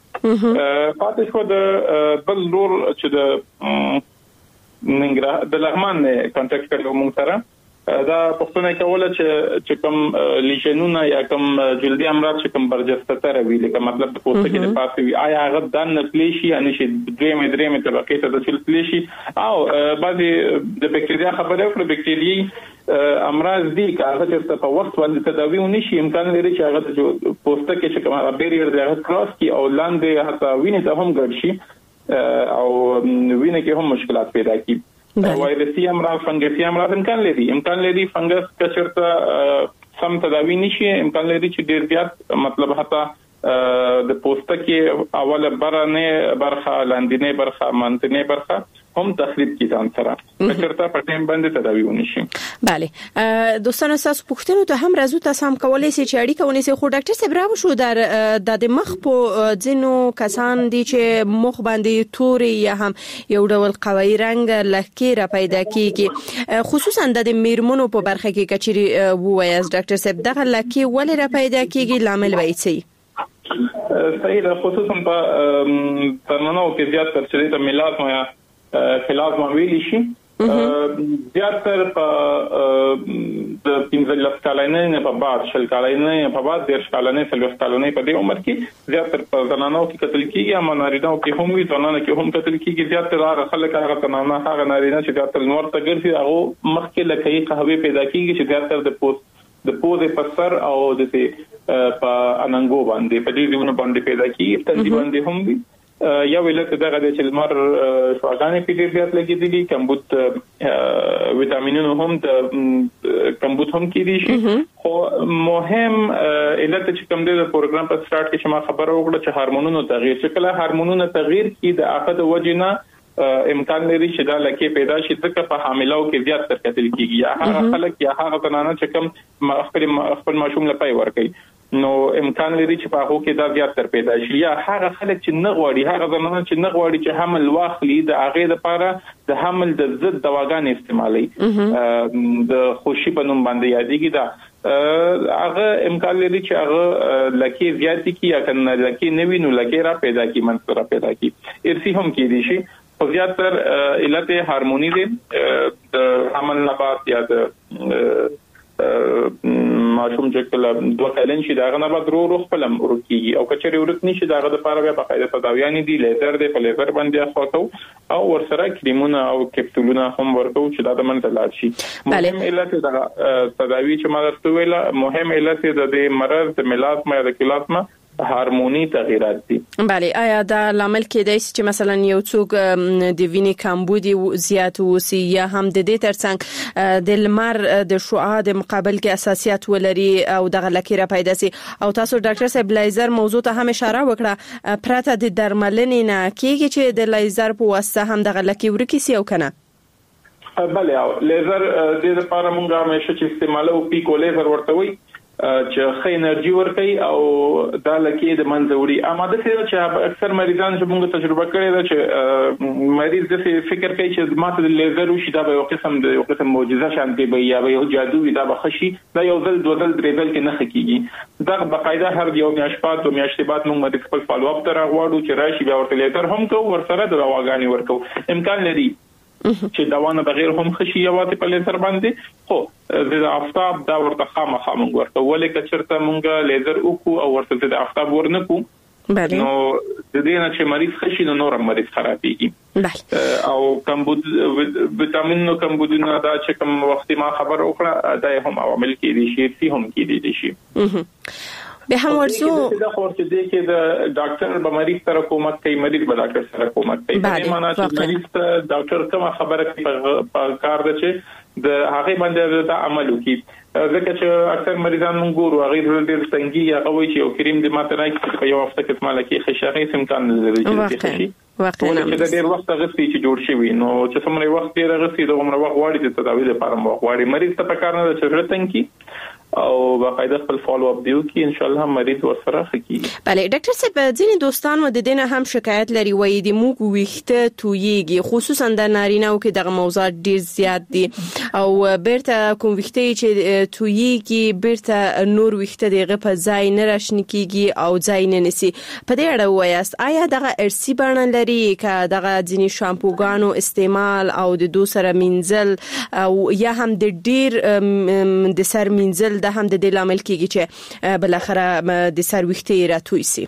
پاتې شو د بل ډول چې د ننګرهار د لغمان کانټیکټ کړو موږ سره دا پښتنه کوله چې کوم لیشنونه یا کوم جلدی امراض چې کوم برجسته تر وی لکه مطلب د پوسټ کې د پاتې وی آیا هغه د نپلیشي یعنی چې درېمه طبقه ته د چلپلیشي او بعضي د بکټریا خبره پر بکټریي امراض دي کاغه چې په وخت باندې تداوی ونشي امکان لري چې هغه د پوسټ کې چې کوم بیریر د کراس کی او لاندې حتی وینې ته هم ګرځي او وینې کې هم مشکلات پیدا کی وایرسي امراض فنګسي امراض امکان لري فنګس کچرته سم تداوی نشي امکان لري چې ډیر زیات مطلب حتی د پوسټ کې اوله برخه لاندینه برخه منځنۍ برخه هم تخریب کی ځان سره کچرته په ټیم باندې تداوی ونشي. بله دوستانو تاسو پوښتنه ته هم راځو تاسو هم کولای شئ چې اړیکه ونیسئ خو ډاکټر صاحب راو شو د مخ په ځینو کسان دي چې مخ باندې توري یا هم یو ډول قوي رنگ لکه را پیدا کیږي خصوصا د میرمنو په برخه کې کچري وایي ډاکټر صاحب دغه لکه ولې را پیدا کیږي لامل وایي صحیح ده خصوصا په ترنو کې زیات تر چې د میلازما یا فلازما ویلی شي زیات تر په د 15 کالینه نه په بعد شل کالینه په بعد د کالینه سلوس کالینه په دې عمر کې زیات تر په زنانو کې قتل کیږي اما نارینه‌و کې هم وي زنانو کې هم قتل کیږي زیات تر هغه خلک هغه تنانه هغه نارینه چې زیات تر نور ته ګرځي هغه مخکې لکه قهوه پیدا کیږي چې زیات تر د پوزې په سر او د په اننګو باندې په دې ډول باندې پیدا کیږي تنظیم باندې هم وي یا ولته دغه د چلمر شواګانې په ډیر زیات لګیدلي کمبود وټامینونو هم د کمبود هم کیدي شي خو مهم علت چې کوم د پروګرام په سٹارټ کې شما خبره وکړه چې هورمونونو تغییر چې کله هورمونونو تغییر کی د عقد وجنه امکان لري چې دا لکه پیدا شي ځکه په حاملو کې زیات تر قتل کیږي یا هغه خلک یا هغه زنانه چې کوم خپل ماشوم لپاره ورکړي نو امکان لري چې په هغه کې دا زیات تر پیدا شي یا هغه خلک چې نه غواړي هغه زنانه چې نه غواړي چې حمل واخلي د هغه لپاره د حمل د ضد دواګان استعمالي د خوشي په نوم باندې یادېږي دا هغه امکان لري چې هغه لکه زیات کی یا کنه لکه نوی نو لکه را پیدا کی منځ را پیدا کی ارسی هم کې دي شي او زیاتر علت هارمونی دي د حمل نبات یا د ماشوم چې کله دوه کلن شي داغه نه بعد رو خپلم ورکیږي او کچري ورک نشي داغه د لپاره بیا په قاعده تداویانی دي لیزر دی په لیزر باندې خاطو او ورسره کریمونه او کپسولونه هم ورکو چې دا د منځ لاړ شي مهم علت د تداوی چې ما درته ویله مهم علت د مرض د میلازما یا د کلاسما هارمونی تغیرات دي. بله آیا دا لامل کېدای شي چې مثلا یو څوک د وینې کمبودي زیات وسی یا هم د دې ترڅنګ د لمر د شعاع د مقابل کې اساسيات ولري او دغه لکیره پیدا سي او تاسو ډاکټر صاحب لیزر موضوع ته هم اشاره وکړه پرته د درملنې نه کېږي چې د لیزر په واسطه هم دغه لکی ورکی سي او کنه بله لیزر د لپاره مونږه همیشه چې استعمالو پیکو لیزر ورته وي چې خې انرژي ورکي او دا لکه د منځوري اماده سره چې اکثر مریضان چې موږ تجربه کړې ده چې مریض د فکر کوي چې ماته د لیزر وشي دا به یو قسم معجزه شانتي به یا یو جادو وي دا به خشي دا یو ځل دوه ځل درې ځل کې نه خکېږي دا بقاعده هر یو میاشت او میاشتې بعد موږ مریض خپل فالو اپ تر غواړو چې راشي بیا ورته لیزر هم کو ورسره د دواګانې ورکو امکان لري چې داوانه بغیر هم خشي یواته په لیزر باندې خو د افتاب دا ورته خامخا مونږ ورته ولې کچرته مونږه لیزر وکړو او ورته د افتاب ورنکو نو د دې نه چې مریض خشي نو نور مریض خرابېږي او کمبود وټامین نو کمبودونه دا چې کوم وخت ما خبر وکړه دا هم عوامل کې دي هم کې دي شي به هم ورسو دا خورته دي چې د ډاکټر به مریض سره کومک کوي مریض به ډاکټر سره کومک کوي په معنا چې مریض ته ډاکټر کومه خبره کوي په کار ده چې د هغه باندې د عمل وکړي ځکه چې اکثر مریضان موږ ګورو هغه ډېر څنګه یا قوي چې یو کریم د ماته راځي په یو هفته کې مال کې خشاغي امکان لري چې واقعا دا ډېر وخت غوښتي چې جوړ شي وي نو چې څومره وخت ډېر غوښتي د عمر وخت واړي د تداوی لپاره وخت واړي مریض ته په کار نه چې ورتن کی او باقاعده خپل فالو اپ دیو کې ان شاء الله مریض ورسره خکېږي. بله ډاکټر صاحب ځینې دوستان مو د دینه هم شکایت لري وایي د موږ ویښته تویږي خصوصا د نارینه‌و کې دغه موضوعات ډیر زیات دي او بیرته کوم ویښته چې تویږي بیرته نور ویښته دغه په ځای نه راشنه کیږي او ځای نه نسی. په دې اړه وایاست آیا دغه ارسی بڼه لري ک دغه ځینې شامپوګانو استعمال او د دوسره منزل او یا هم د ډیر د سر منزل د هم د دې لامل کیږي چې بل اخره د سر ویښته راتوي سي.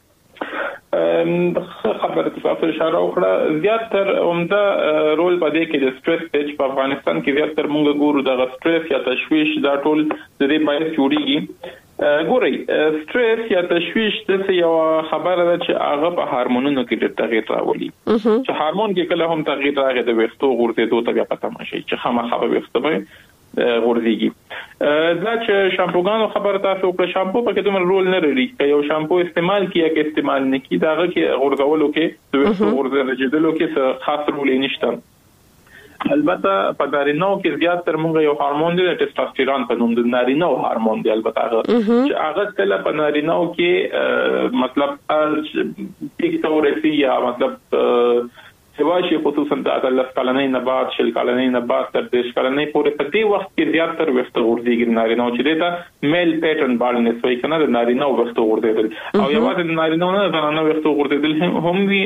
خبره تاسو اشاره وکړه زیاتره عمده رول پدې کې د سټرس ته په افغانستان کې زیاتره موږ ګورو د سټرس یا تشویش دا ټول د دې باعث جوړیږي. ګورئ سټرس یا تشویش د یو خبره ده چې هغه په هورمونونو کې د تغییر راولي چې هورمون کې کله هم تغییر راغی د ویښتو غورځېدو ته بیا پته ماشي چې خامخا ویښته غورځيږي. دا چې شامپوګانو خبره تاسو په شامپو په کې دومره رول نه لري چې یو شامپو استعمال کیه کې استعمال نه کی داغه کې غورځولو کې د ویښتو غورځېدلو کې خاص رول نشته. البته په نارینه‌و کې زیات تر موږ یو هورمون دی ټستوستيرون په نوم د نارینه‌و هورمون دی. البته هغه چې هغه کله په نارینه‌و کې مطلب پیک تورسي یا مطلب سواشي خصوصا د 10 کلنۍ نه بعد 10 کلنۍ نه بعد تر 10 کلنۍ پورې په دې وخت کې زیات تر وخت غورځيږي نارینه چې دا میل پیټرن بالنس وایي کنه د نارینه وخت غورځیدل او یوازې د نارینه نه د زنانه وخت غورځیدل هم وی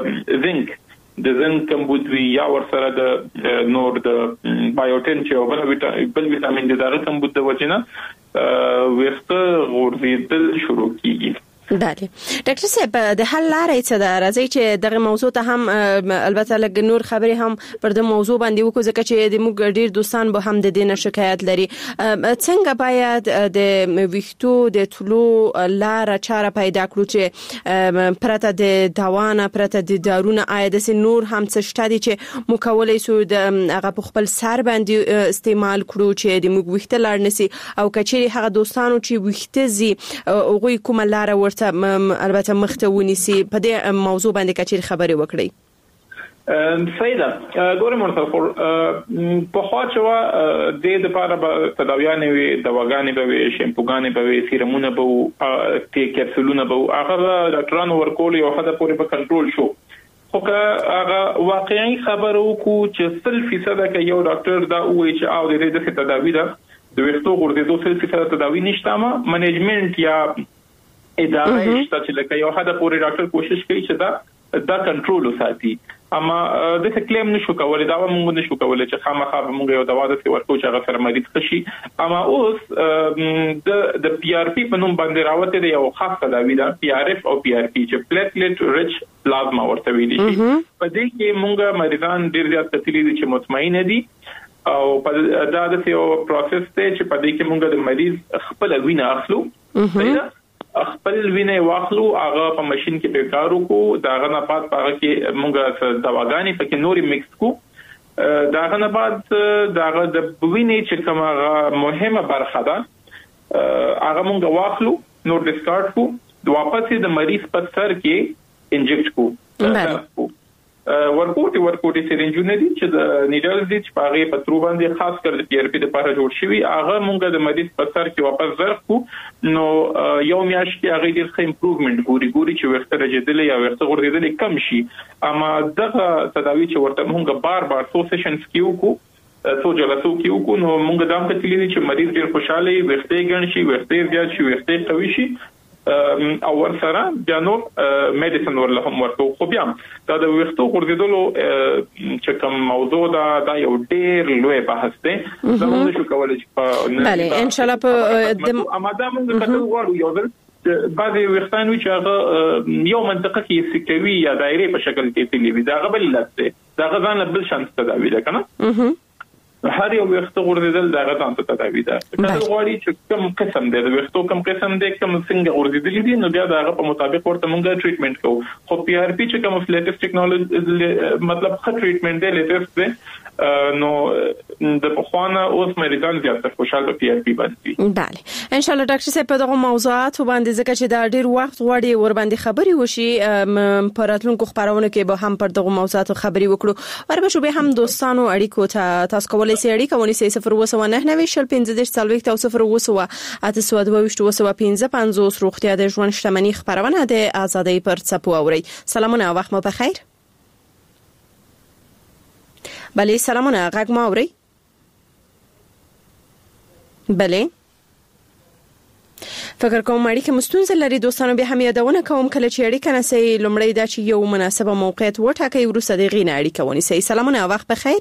د زنک کمبود وی یا ورسره د نور د بایوټین چې بل ویټامین د دغه کمبود د وجنه وخت غورځیدل شروع کیږي. بله ډاکټر صاحب د حل لارې څه ده راځي چې دغه موضوع ته هم البته لږ نور خبرې هم پر د موضوع باندې وکړو ځکه چې د موږ ډیر دوستان به هم د دې نه شکایت لري. څنګه باید د ویښتو د تلو لار چاره پیدا کړو چې پرته د دواونه پرته د دارونه آیدس نور هم څه شته دي چې مو کولای سو د هغه په خپل سر باندې استعمال کړو چې د موږ ویښته لار نسی او کچېری هغه دوستانو چې ویښته زی او کومه لار البته مخته ونیسي په دې موضوع باندې کچېر خبرې وکړي. سیده ګورم ورته په خوا چې د لپاره تداویانې وي دواګانې به وي شیمپوګانې به وي سیرمونه به تی کپسولونه به هغه ډاکټرانو ورکول یو حد پورې په کنټرول شو. خو هغه واقعي خبرو کو چې 100% کې یو ډاکټر دا وایي چې او د دې تداوی ده د ویښتو غورځېدو 100% تداوی نشته ما منیجمنت یا اداره شته چې لکه یو حد پورې ډاکټر کوشش کوي چې دا کنټرول وساتي اما د څه کلیم نشو کولای دا موږ نشو کولای چې خامخا موږ یو دوا د ورکو چې هغه سره مریض شي. اما اوس د پی آر پی په نوم باندې راوته دی یو خاص تداوی ده پی آر اف او پی آر پی چې پلیټلیټ ریچ پلازما ورته ویل شي. په دې کې موږ مریضان ډیر زیات تسلی دي چې مطمئن دي او دا د یو پروسس ته چې په دې کې موږ د مریض خپل وینه اخلو خپل وینه واخلو هغه په ماشين کې په کار وکړو داغه نه بعد هغه کې موږ دواګانې پکې نوري مکس کو داغه نه بعد داغه د وینې چې کومه مهمه برخه ده هغه موږ واخلو نور ډیسکارډ کو واپس د مریض په سر کې انجکټ کو ورکوټي سرنجونه دي چې د نیډل دي چې پاغه په ترو باندې خاص کر د پی آر پی لپاره جوړ شوی هغه مونږ د مریض په سر کې واپس ضرب کو نو یو میاش کې هغه ډیر ښه امپروومنت ګوري چې وخت راځدل یا وخت غورځیدل کم شي. اما دغه تداوی چې ورته مونږ بار سو سیشنز کیو کو سو جلسو کیو کو نو مونږ دام ته تللی چې مریض ډیر خوشاله وي وخت ګڼ شي وخت زیات شي وخت قوي شي او ورسره بیا نو میډیسن ورله هم ورکو. خو بیا دا د ویښتو غورځېدلو چې کوم موضوع دا یو ډېر لوی بحث دی دا موږ شو کولای چې بله ان شاء الله په اماده موږ کتل غواړو یو ځل بعضي ویښتان وی چې هغه یو منطقه کې سکوي یا دایره په شکل کې تللی وي دا غبل لته دا غزان بل شانس تداوی ده کنه هر یو ویښتو غورځیدل دا غزان ته تداوی ده. کله غواړي چې کوم قسم دی د ویښتو کوم قسم دی کوم څنګه غورځیدل دي نو بیا دا په مطابق ورته موږ ټریټمنټ کوو. خو پی آر پی چې کوم لیټیسټ ټیکنالوژي مطلب ښه ټریټمنټ دی لیټیسټ دی نو د پخوانه اوس مریضان زیات خوشاله پی آر پی باندې. بله ان شاء الله ډاکټر صاحب په دغه موضوعات باندې ځکه چې دا ډیر وخت غواړي ور باندې خبري وشي په راتلونکو خبرونه کې به هم پر دغه موضوعات خبري وکړو وربه شو به هم دوستانو اړیکو ته تاسو کولای شئ اړیکه ونیسئ 0199015 روغتیا د ژوند شتمنۍ خبرونه د ازادۍ پر څپو اوري. سلامونه وخت مو بخیر. بله سلامونه غږ مو اوري. بله فکر کوم اړیکه مستونزه لري دوستانو. به هم یادونه کوم کله چې اړیکه نسي لومړی دا چې یو مناسبه موقعیت وټاکئ وروسته د غینه اړیکه ونیسئ. سلامونه وخت بخیر.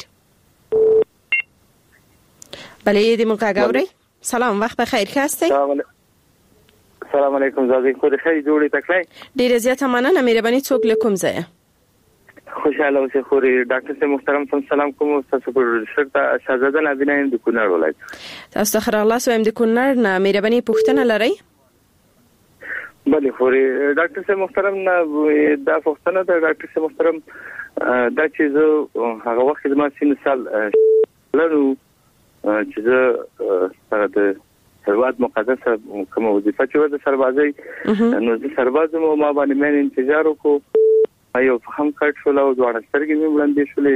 بله دې مونږ اوري. سلام وخت بخیر کاستئ. السلام علیکم زازي خو د خیر جوړې تکلای ډیره زیاته مننه. مهرباني څوک لکم زه خوشاله اوسئ. خوري ډاکټر صاحب محترم سلام کوم. تاسو په شرکت شاهزاده نبینایم د کونړ ولایت. تاسو خیر الله سویم د کونړ نه مهرباني پوښتنه لرئ؟ بله خوري ډاکټر صاحب محترم نه دا پوښتنه ده ډاکټر صاحب محترم دا چې زه هغه وخت ما سین سال لرو چې زه سره د سرباز مقدس کوم وظیفه چې د سربازي نو د سربازو ما باندې مې انتظار وکړ یو فهم کټ شول او دوه سترګې مې وړاندې شولې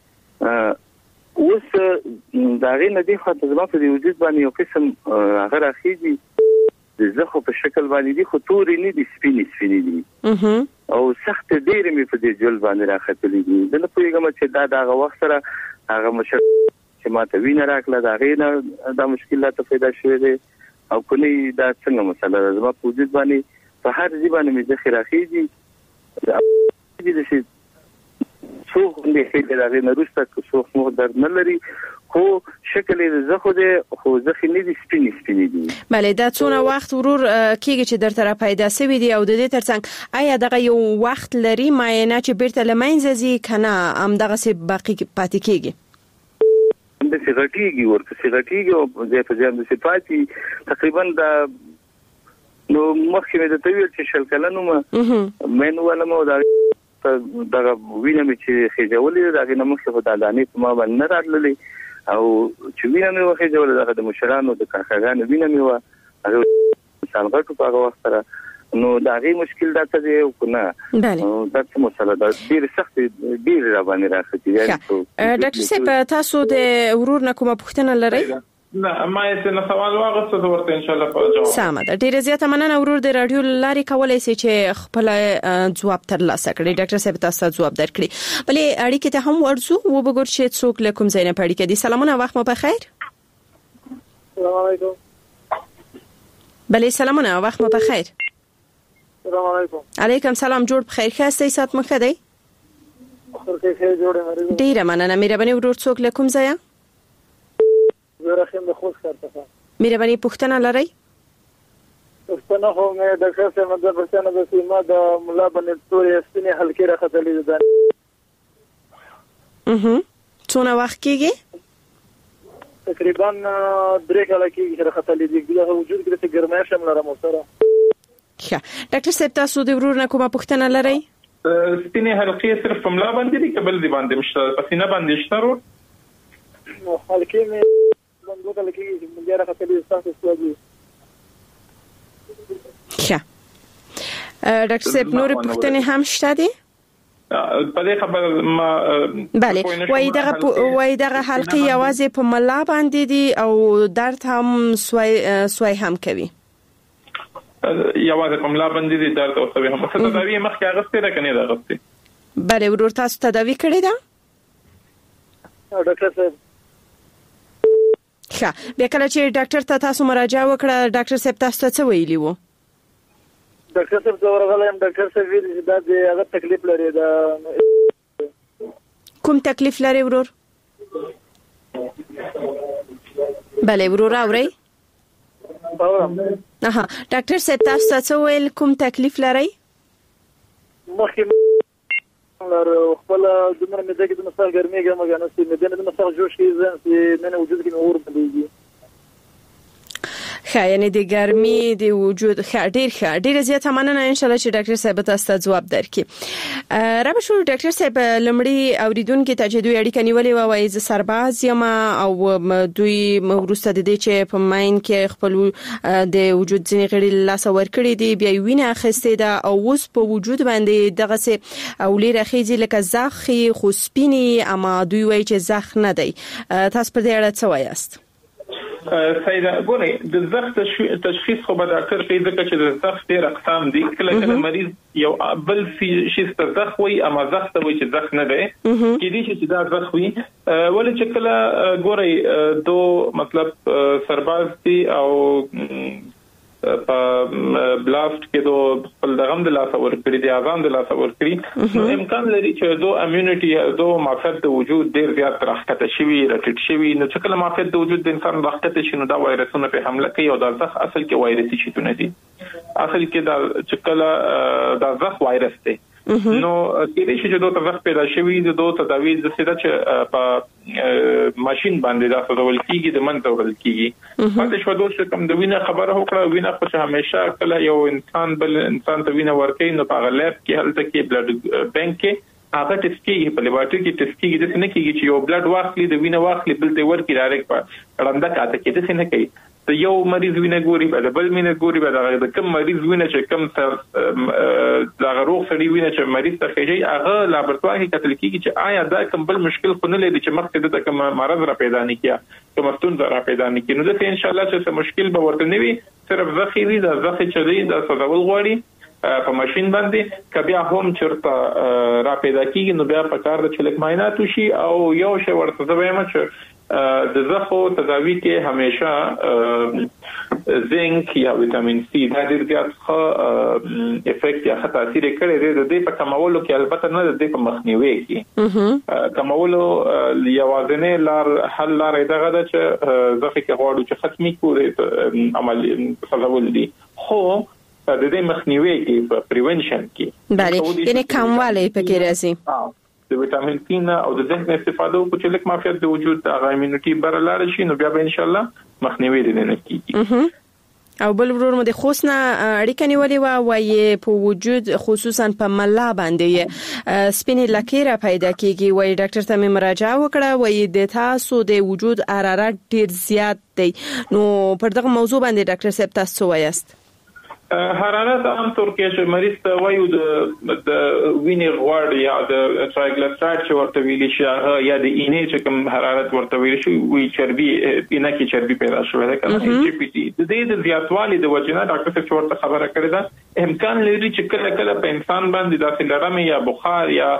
اوس دا غي ندي خاطر زما په وجود باندې یو قسم هغه راخیږي د زخه په شکل باندې دي خو تورې نه دي سپینې دي او سخت ډېر مې په دې جل باندې راختلې دي د نه پوهیږم چې دا وخت سره هغه مشکل چې ما ته وینه راکله دا غینه دا مشکلات پیدا شوه دي او کله دا څنګه مسله زما په وجود باندې په هر ځای باندې مې ځخه راخیږي دي چې څو دې هیله لري نه روسته څو مو درد نه لري خو شکل یې زخه دي خو زخه نه دي سپینې دي. بله دا څونه وخت ورور کېږي چې در طرف پیدا سوي دي او د دې ترڅنګ آیا دغه یو وخت لري معاینه چې بیرته لمنځه ځي کنه ام دغه سي باقي پاتې کېږي؟ د سیغټیږي ورته سیغټیږي او زه په ځم د صفاتي تقریبا دا نو مخکې د تویل چې شل کلنو مې نو ولا مو دا وینم چې خېجولې دا نه مخکې په دالانې په ما باندې راتللې او چې وینم یو خېجولې دا د مشرانو د کارخانو وینم یو هغه څنګه په هغه وخت سره نو دا غي مشکل دا څه دی او نه دا څه مسله ده ډیر سخت ډیر را باندې راځي. ډاکټر صاحب تاسو د ورور نه کومه پوښتنه لرئ؟ نه ما یې څه سوال واغسته ورته ان شاء الله په جواب. سمه ده ډیر زیاته مننه ورور د رادیو لاري کولای شي چې خپل جواب ترلاسه کړي. ډاکټر صاحب تاسو جواب درکړي. بلې اړیکې ته هم ورسو و وګور چې څوک لکم زینب اړیکې دي. سلامونه وخت مو بخیر. السلام علیکم. بلې سلامونه وخت مو بخیر. السلام علیکم. علیکم سلام جوړ بخیر خاصه سات مخه دی. خیر خیر جوړه مریض. ډیر مننه مهرباني ورور څوک لکم زیا؟ زراخیم د خوښ کارته. مهرباني پوښتنه لرئ؟ پوښتنه خو مې ډاکټر صاحب د پرسنه د سیمه د مولا باندې تورې سپینې حلقې راختلې ده. څونه وخت کېږي؟ تقریبا 3 کاله کېږي راختلې دي. د وجود کې د ګرمایش هم لرم سره. ښه ډاکټر صاحب تاسو د ورور نه کومه پوښتنه لرئ؟ سپینې حلقې صرف په ملا باندې دي کبل دي باندې مشته پسینه باندې شته ورور نو حلقې مې باندې کله کې مې راختلې تاسو سوالي. ښه ډاکټر صاحب نور پوښتنې هم شته دي؟ په دې خبر ما بله وای دغه حلقې یوازې په ملا باندې دي او درد هم سوای هم کوي. یوازې په ملا باندې دي درد او سوي هم. څه تداوی مخکې اغستې ده کني ده اغستې؟ بله ورور تاسو تداوی کړې ده؟ ډاکټر صاحب ښه بیا کله چې ډاکټر ته تاسو مراجعه وکړه ډاکټر صاحب تاسو ته څه ویلي وو؟ ډاکټر صاحب زه ورغلم ډاکټر صاحب ویلي چې دا د هغه تکلیف لري. دا کوم تکلیف لري ورور؟ بله ورور اورئ؟ ډاکټر صاحب تاسو څه ویل کوم تکلیف لري؟ مخکې خپل دمر مې دغه د مسال ګرمي ګرمه غنسي مې د مسال جوش کې ځان چې نه وجود کې نور بدلږي. یعنی د ګرمي د وجود ډیر زیاته مننه ان شاء الله چې ډاکټر صاحب تاسو ته جواب درکړي. را به شو ډاکټر صاحب لمړی اوریدونکو ته چې دوی اړیکه نیولې وایي ز سرباز یم او دوی ورسته د دې چې په ماین کې خپل د وجود ځینې غړي لاس ورکړي دي بیا وینه اخیستې ده او اوس په وجود باندې دغه څه اولې راخیږي لکه زخ خو سپینی اما دوی وایي چې زخ نه دی. تاسو په دې اړه څه وایاست؟ سیدا ګورئ د زخ تشخیص خو به ډاکټر کوي ځکه چې د زخ ډېر اقسام دي. کله مریض یو بل شي ست زخ وي اما زخ ته وي چې زخ نه دی کېدی شي چې دا زخ وي ولې چې کله ګورئ دو مطلب سرباز دي او په بلافت کې دو خپل دغم د لاس اور کړی دی اذان د لاس اور کړی نو امکان لري چې دو اميونټي دو معافیت د وجود ډیر زیات راخته شوی راټیټ شوی نو چې کله معافیت د وجود د انسان راخته شي نو دا وایرسونه په حمله کوي او دا ځخ اصل کې وایرسي شي دي اصل کې دا چې کله دا ځخ وایرس دی نو کله چې دوه ځخ پیدا شوی د دوه تداوی د سیده چې په ماشين باندې دا ډول کیږي د منځ ډول کیږي پاتې شو دوه چې کوم د وینه خبره وکړه وینه خو همیشه کله یو انسان بل انسان ته وینه ورکوي نو په غلب کې هلته کې بلډ بانک کې هغه ټیسټ کیږي په لیبارټری کې ټیسټ کیږي د څه نه کیږي چې یو بلډ واخلي د وینه واخلي بل ته ورکی ډایرکټ په رنده کاته کې د څه نه کوي ته یو مریض وینه ګوري به بل وینه ګوري به د کوم مریض وینه چې کوم دا روغ سړي وینه چې مریض ته کېږي هغه لابراتوار کې کتل کیږي چې آیا دا کوم بل مشکل خو نه لري چې مخکې د کوم مرض را پیدا نه کیه کوم ستونزه را پیدا نه کیه نو د ان شاء الله چې مشکل به ورته نه وي صرف ذخیره د ذخیره چلی د صدول غوړي په ماشين باندې کبیا هم چرته را پیدا کیږي نو بیا په کار د چلک معاینات وشي او یو شی ورته وایم چې د زخو تداوی کې همیشه زنک یا ویټامین سی د ډېر زیات ښه افیکټ یا ښه تاثیر کوي د دې په کمولو کې البته نه د دې په مخنیوي کې کمولو یوازینی حل لار دغه ده چې زخه کې غواړو چې ختمي کړي عمل فزول دي خو د دې مخنیوي کې په پریونشن کې بله یعنی کموالی پکې راځي د ویټامین سی او د زنک استفاده وکړو چې لکه معافیت د وجود د ایمونټي برلار شي نو بیا به ان شاء الله مخنیوي دي نه کیږي. او بل ورور مو د خوسنا اړیکه نیولې وایي په وجود خصوصا په ملا باندې سپینې لکیره پیدا کیږي وایي ډاکټر ته مراجعه وکړه وایي د تاسو د وجود حرارت ډیر زیات دی نو پر دغه موضوع باندې ډاکټر صاحب تاسو وایاست؟ حرارت عام طور کې چې مریض ته وایو د وینې غوړ یا د ټرایګلیسراید چې ورته ویل شي یا د اینې چې کوم حرارت ورته ویل شي وی چربي اینه کې چربي پیدا شوې ده کنه جی پی ټي د دې د زیاتوالي د وجنه ډاکټر څخه ورته خبره کړې ده امکان لري چې کله کله په انسان باندې داسې لرم یا بخار یا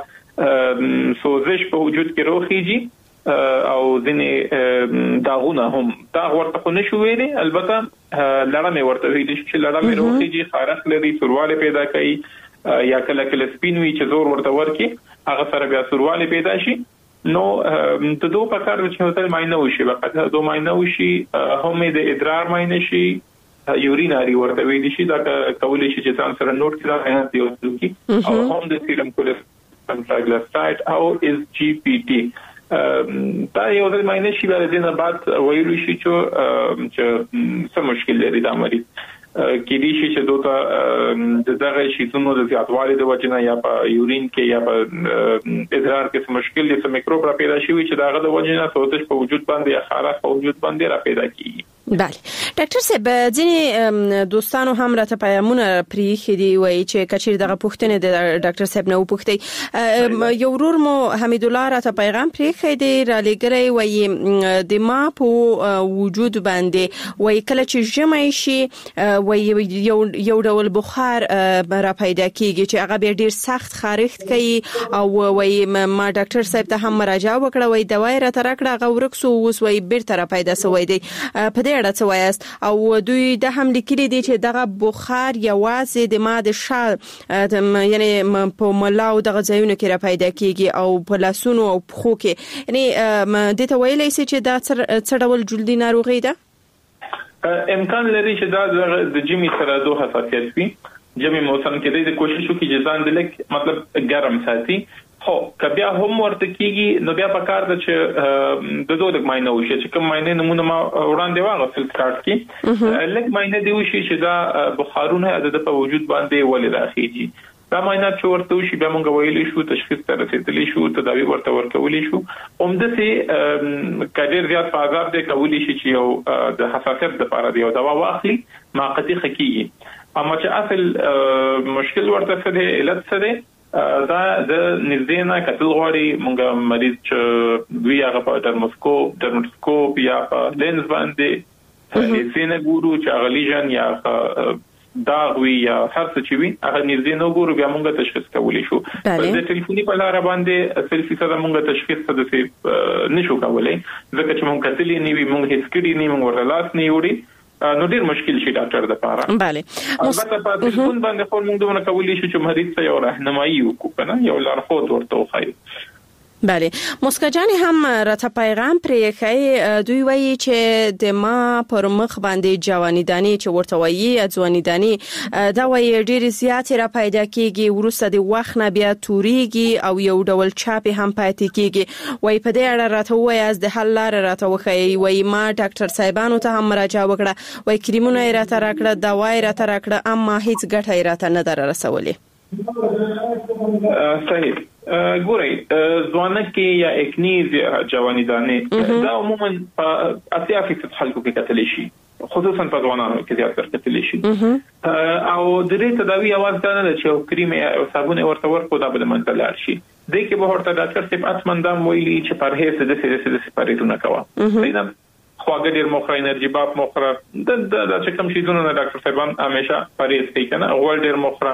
سوزش په وجود کې روخیږي او ځینې داغونه هم دا ورته خو نشو ویلي البته لړمې ورته ویل شي چې لړمې روخیږي خارښ لري سورواله پیدا کوي یا کله کله سپینوي چې زور ورته ورکی هغه سره بیا سورواله پیدا شي نو د دوه په کار چې هوتل ماینه وشي وقته دوه ماینه وشي هم د ادرار ماینه شي یوریناري ورته ویل شي دا کولای شي چې ځان سره نوٹ کړه نه دی او هم د سیرم کولیسټرول ټرایګلیسراید او اس جی پی ټي دا یو ځل ماینه شي بل دینه بعد ویلو شي چې څه مشکل لري دا مریض کې دي شي چې دوته دغه شي څنګه د زیاتوالي د وجنه یا په یورین کې یا په ادرار کې څه مشکل دي څه میکروب را پیدا شي چې داغه د وجنه سوزش په وجود باندې یا خارښ په وجود باندې را پیدا کیږي. بله ډاکټر صاحب ځینې دوستانو هم راته پیغامونه پریخي دي وایي چې کچیر دغه پوښتنه د ډاکټر صاحب نه وپوښتي یو ورور مو حمید الله راته پیغام پریخي دی را لګري وایي د ما په وجود باندې وایي کله چې جمع شي وایي یو ډول بخار را پیدا کیږي چې هغه ډیر سخت خارښت کوي او وایي ما ډاکټر صاحب ته هم مراجعه وکړه وایي دوايي راته راکړه هغه ورکسو اوس وایي بیرته را پیدا شوی دی په دې اړه څه وایاست او دوی د هم لیکلي دي چې دغه بخار یوازې د ماده شال یعنی په ملاو دغه ځایونو کې را پیدا کیږي او په لاسونو او پښو کې یعنی د ته ویلای شي چې دا څه ډول جلدي ناروغي ده امکان لري چې دا د جمی سره دوه حساسیت وي جمی موسم کې د کوشش وکړي چې ځان د لک مطلب ګرم ساتي خو کبیا هم ورته کیږي نو بیا په کار د چې د دوه ماینه وشي چې کوم ماینه نمونه ما وړاندې واغسل سٹارټ کی لکه ماینه دی وشي چې دا بخارونه د په وجود باندې ولې راخیږي دا ماینه چې ورته وشي بیا موږ ویلې شو تشخیص ته رسیدلې شو تداوی ورته ورکولې شو اومدسي کډیر زیات په عذاب دی کولې شي چې یو د حساسیت لپاره دی او دوا واخلي ماقتی خکیږي اما چې اصل مشکل ورته څه دی علت څه دی دا د نزدېنا کتل غوړي موږ مریض چې دوی هغه په درموسکوپ یا په لینز باندې هیڅ نه ګورو چې غلیجن یا دا وی یا هر څه چې وي هغه نزدې نو ګورو بیا موږ تشخیص کولی شو د ټلیفوني په لار باندې سلفي سره موږ تشخیص څه د نشو کولای ځکه چې موږ کتلې نیوي موږ هیڅ کړي نه موږ ورلاس نه وړي نو ډیر مشکل شي ډاکټر د پاره bale البته په ټلیفون باندې خو موږ دونه کولی شو چې مریض ته یو راهنمایي وکړو کنه یو لارښود ورته وخایو بله مسکا جان هم راته پیغام پرې کوي دوی وایي چې د ما پر مخ باندې جوانیدانی چې ورته وایي ځوانیدانی دا وایي ډیر زیات را پیدا کیږي ورسته د وخت نه بیا توريږي او یو ډول چاپی هم پاتې کیږي وایي په دې اړه راته وایي از د حل لار راته وخی وایي ما ډاکټر صاحبانو ته هم مراجعه وکړه وایي کریمونه راته راکړه دوايي راته راکړه اما هیڅ ګټه راته نه در رسولې صحیح ګورئ ځوانه کې یا اکنیز یا جوانیدانه دا عموما په 80% خلکو کې کتل شي خصوصا په ځوانانو کې زیات کتل شي او د دې تداوی اواز دا نه چې کریم او صابون ورته ورکو دا به منځلار شي د کې به ورته ډاکټر صاحب اتمندام ویلي چې پرهیز د سپاریټونه کوا صحیح خواږه ډیر مخره انرژي باب مخره د چې کوم شي زونه ډاکټر صاحبان همیشه پرهیز کوي کنه اول ډیر مخره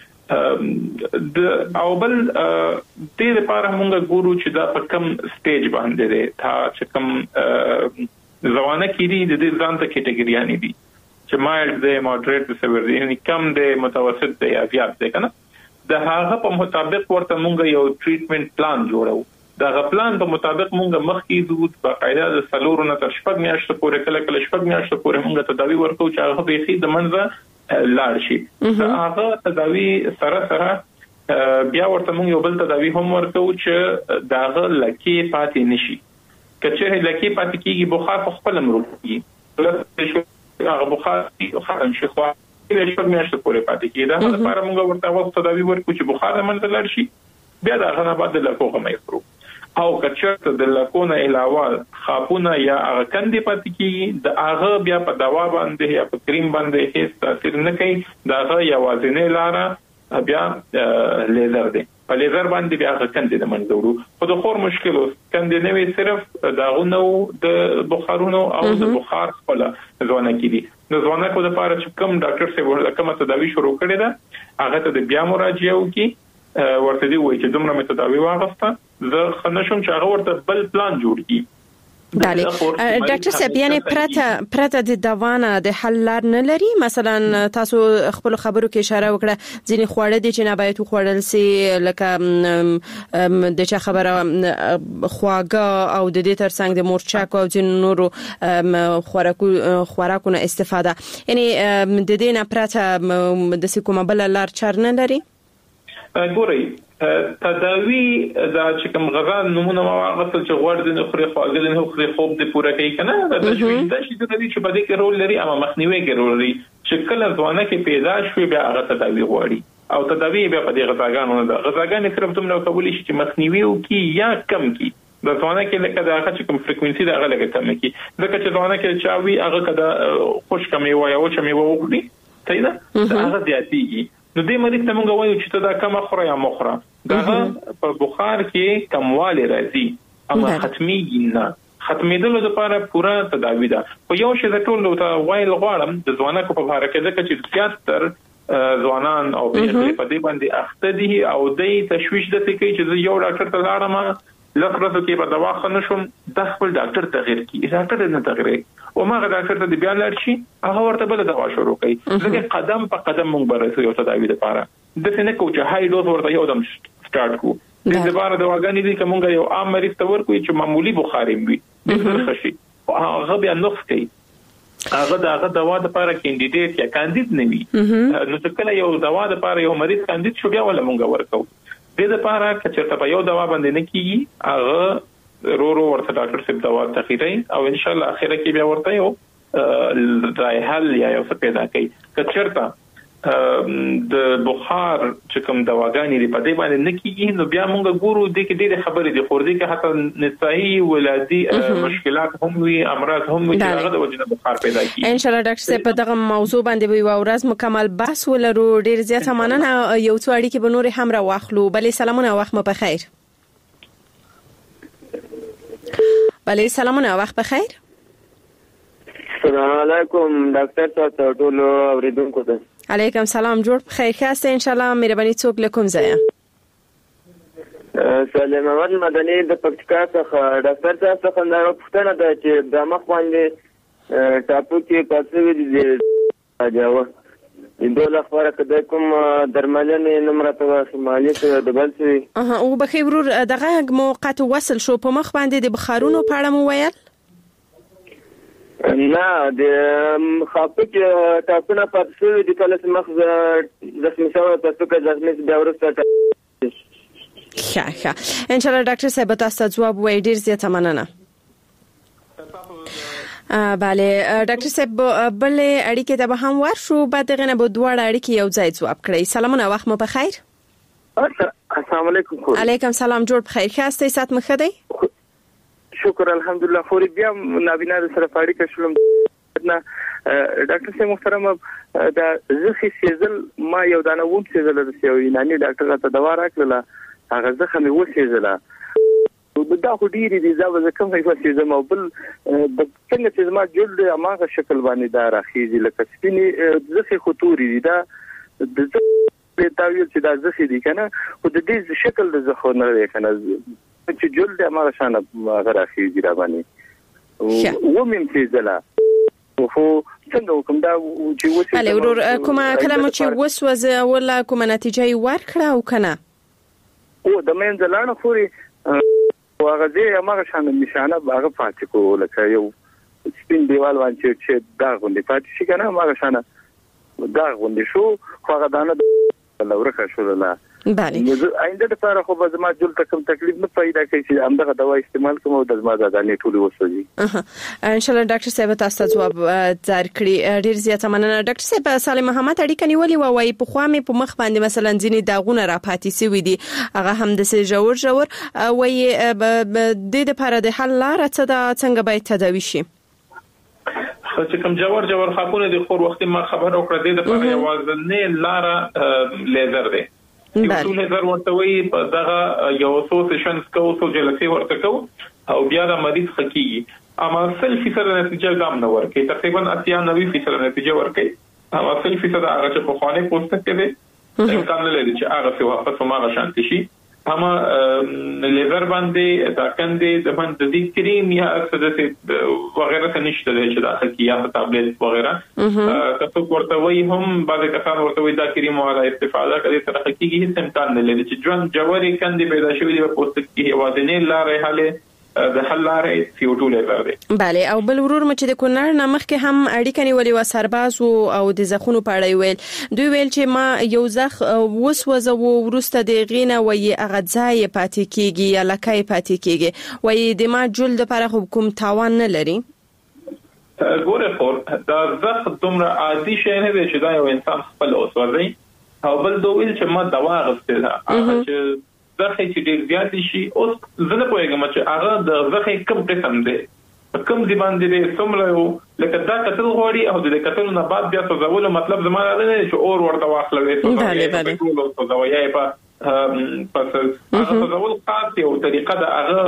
د او بل د لپاره موږ ګورو چې دا په کم سټیج باندې دی تا چې کم ځوانه کې دي د دې ځان ته کټګریانی دي چې مایلډ دی مودریټ دی سیویر دی یعنی کم دی متوسط دی یا زیات دی کنه د هغه په مطابق ورته موږ یو ټریټمنټ پلان جوړو دا پلان په مطابق موږ مخکې زود باقاعده د سلورونه تر شپږ میاشتې پورې کله شپږ میاشتې پورې موږ تداوی ورکو چې هغه به خې د منځه لاړ شي هغه تداوی سره بیا ورته موږ یو بل تداوی هم ورکو چې داغه لکی پاتې نشي کچې لکی پاتې کیږي بخار په خپل امر کوي هغه بخار خارن شي خو د شپږ میاشتې پورې پاتې کیږي دا لپاره موږ ورته وخت تداوی ورکو چې بخار منځ لاړ شي بیا دا غنه بعد د لکو هم یې او کچته د لکونه علاوه خاپونه یا هغه کندې پاتې کیږي د هغه بیا په دوا باندې یا په کریم باندې هیڅ تاثیر نه کوي دا هغه یوازینی لاره بیا لیزر دی په لیزر باندې بیا هغه کندې د منځورو خو د خور مشکل کندې نه وي صرف داغونه د بخارونو او د بخار خپل ځوانه کیږي د ځوانه کو د لپاره چې کوم ډاکټر سره کومه تداوی شروع کړي ده هغه ته بیا مراجعه وکړي ورته دی وایي چې دومره متداوی واغسته زه خنشم چې هغه ورته بل پلان جوړ کړي بله ډاکټر صاحب یعنی پرته د دوانه د حل لار نه لري مثلا تاسو خپل خبرو کې اشاره وکړه ځینې خوړه دي چې نه باید خوړل سي لکه د چا خبره خواږه او د دې ترڅنګ د مورچاک او د نورو خوراکونو استفاده یعنی د دې نه پرته د کومه بل لار چار نه لري ګورئ تداوی دا چې کوم غذا نمونه واغسل چې غوړ د خوري خواږه د خوري خوب د پوره کوي کنه دا تشویش د شي د دې چې په دې کې رول لري اما مخنیوي کې رول لري چې کله ځوانه کې پیدا شوي بیا هغه تداوی غوړي او تداوی بیا په دې غذاګانو نه ده غذاګانې صرف دومره کولی شي چې مخنیوي وکي یا کم کی د ځوانه کې لکه دا چې کوم فریکوئنسي دا غلګه کم کی ځکه چې ځوانه کې چاوي هغه کده خوش کمي وای او چې مې وغوړي صحیح ده هغه زیاتیږي نو دې مریض ته موږ وایو چې دا کم خورا یا مخره دا په بخار کې کمواله راځي اما ختميږي نه ختمېدل لپاره پورا تداوی ده خو یو شی د ټولو ته وایل غواړم د ځوانه کو په اړه کې ځکه چې زیاتره ځوانان او په دې باندې اخته دي او د تشویش د کوي چې یو ډاکټر ته لاړم لکه کې په دوا خنشم د خپل ډاکټر تغیر کی ډاکټر نه تغیر او ما ډاکټر ته بیا لاړ شي هغه ورته بل دوا شروع کوي ځکه قدم په قدم موږ برسو یو تداوی لپاره د څه نه کوم چې هاي ډوز ورته یو دم سٹارټ کو د لپاره دواګانې دي کومه یو عام مریض ته ورکوي چې معمولی بخاري وي د خشي هغه بیا نقص کوي هغه دوا د لپاره کینډیډیټ یا کاندید نه وي نو څنګه یو دوا د لپاره یو مریض کاندید شو بیا ولا مونږ ورکو د لپاره چې په یو دوا باندې نه کیږي هغه رو ورته ډاکټر صاحب دوا تخیري او ان شاء الله اخره کې بیا ورته یو رای حل یا یو څه پیدا کوي کچرته د بخار چې کوم دواګانې دی په دې باندې نه کیږي نو بیا موږ ګورو د کې ډېر خبرې دي خور دي کې حتی نسایي ولادي مشکلات هم وي امراض هم وي چې هغه د وجه بخار پیدا کیږي ان شاء الله ډاکټر صاحب په دغه موضوع باندې وي او ورځ مکمل بحث ولرو ډېر زیات مننه یو څو اړیکې به نور هم را واخلو بلې سلامونه وخت مو په خیر بلې سلامونه وخت په خیر السلام علیکم ډاکټر صاحب ټول اوریدونکو ته علیکم سلام جوړ خیر خاصه ان شاء الله مهرباني څوک لکم زایا سلام محمد مدني د پکتیکا څخه ډاکټر صاحب څخه دا پوښتنه ده چې د مخ باندې ټاپو کې پاتې دي جاوه د لپاره کده کوم درملنې نمرته شمالي ته د بلسي او بخیر ورور دغه موقت وصل شو په مخ باندې د بخارونو په اړه مو ویل نه د خاپک ټاپونه پاتې دي کله مخ د سمساوه تاسو کې د مس د ورسته ښه ان شاء الله ډاکټر صاحب تاسو ځواب وایي ډیر زیات مننه bale ډاکټر صاحب بل اړیکې ته به هم ورشو بعد غنه به دواړه اړیکې یو ځای ځواب کړئ سلامونه وخت مو په خیر السلام علیکم علیکم سلام جوړ په خیر خاصه سات مخ دی شکر الحمدلله خوري بیا نابینا سره فاړی کښلم نه ډاکټر صاحب محترم دا زخی سیزل ما یو دانه ووم سیزل د سیوی نانی ډاکټر ته دوا راکړه هغه زخه مې وسیزله دا خو ډیری دي زاوزه کوم څه سیزم او بل د څنګه چې ما جلد اماغه شکل باندې دا راخیږي لکه سپینی زخی خطوري دي دا د دا ویل چې دا زخی دي کنه او د دې شکل د زخه نه دی کنه چې جلد اماغه شانه راخیږي را باندې و مم سیزله خو څنګه وکم دا چې وسه بله ورور کومه کلمه چې وسوسه ولا کومه نتیجه یې ورکړه او کنه او د منځلانه خوري هغه دې هغه شان نشانه هغه پاتې کو لکه یو سپین دیوال باندې چې دا غونډه پاتې شي کنه هغه شان دا غونډه شو هغه دانه لورکه شو نه بله آینده لپاره خو به زما جل تکم تکلیف نه پیدا کوي چې همدغه دوا استعمال کوم او د زما ځانې ټول وسوي ان شاء الله ډاکټر صاحب تاسو ځواب درکړي ډیر زیات مننه ډاکټر صاحب سالم محمد اړیکه نیولې وای په خوا مې په مخ باندې مثلا ځینې داغونه را پاتې سوي دي هغه هم د جوړ وای د لپاره د حل لار څنګه باید تداوي شي چې کوم جوړ خاپونه د خور وخت ما خبر او کړ د لپاره یوازې لار لیزر دی یو لیزر ورته وي په دغه یو څو سیشنز کوو څو جلسې ورته کوو او بیا د مریض حقيقي اما 100% نتیجه ګام نه ورکي تقریبا 80-90% نتیجه ورکي اما 100% هغه چې په خوانه پوسټ کې دي امکان لري چې هغه څه واپس ما شانتي شي اما لیزر باندې دا کندې د باندې د کریم یا څه وغیرہ څه نشته چې دا حقيقي یا ټابلیټ وغیرہ تاسو ورته وي هم بعض کسان ورته وي دا کریم ولا استفاده کوي تر حقيقي هیڅ امکان نه لري چې ژوند جوړي کندې پیدا شوی دی په پوسټ کې وازنې لارې حاله د حل لارې CO2 لیزر دی bale او بل ورور مچ د کونړ نامخ کې هم اړیکه نیولې و سرباز او د زخونو پاړی ویل دوی ویل چې ما یو زخ وسوځه ورسته د غینه وې اغځای پاتې کیږي یا لکای پاتې کیږي وې د ما جلد لپاره کوم تاوان نه لري ګوره خور دا زخ دومره عادي شی نه دی چې دا یو انسان خپل اوسوځي او بل دوی چې ما دوا غوښتل هغه چې زخه چې ډیر زیات شي اوس زنه پوهیږم چې هغه د زخه کوم قسم دی کوم دی باندې څومره لکه دا کتل غوړي او د کتل نه بعد بیا څه مطلب زمانه نه چې اور ورته واخلوي څه دوايي په پس هغه څه خاص یو طریقه دا هغه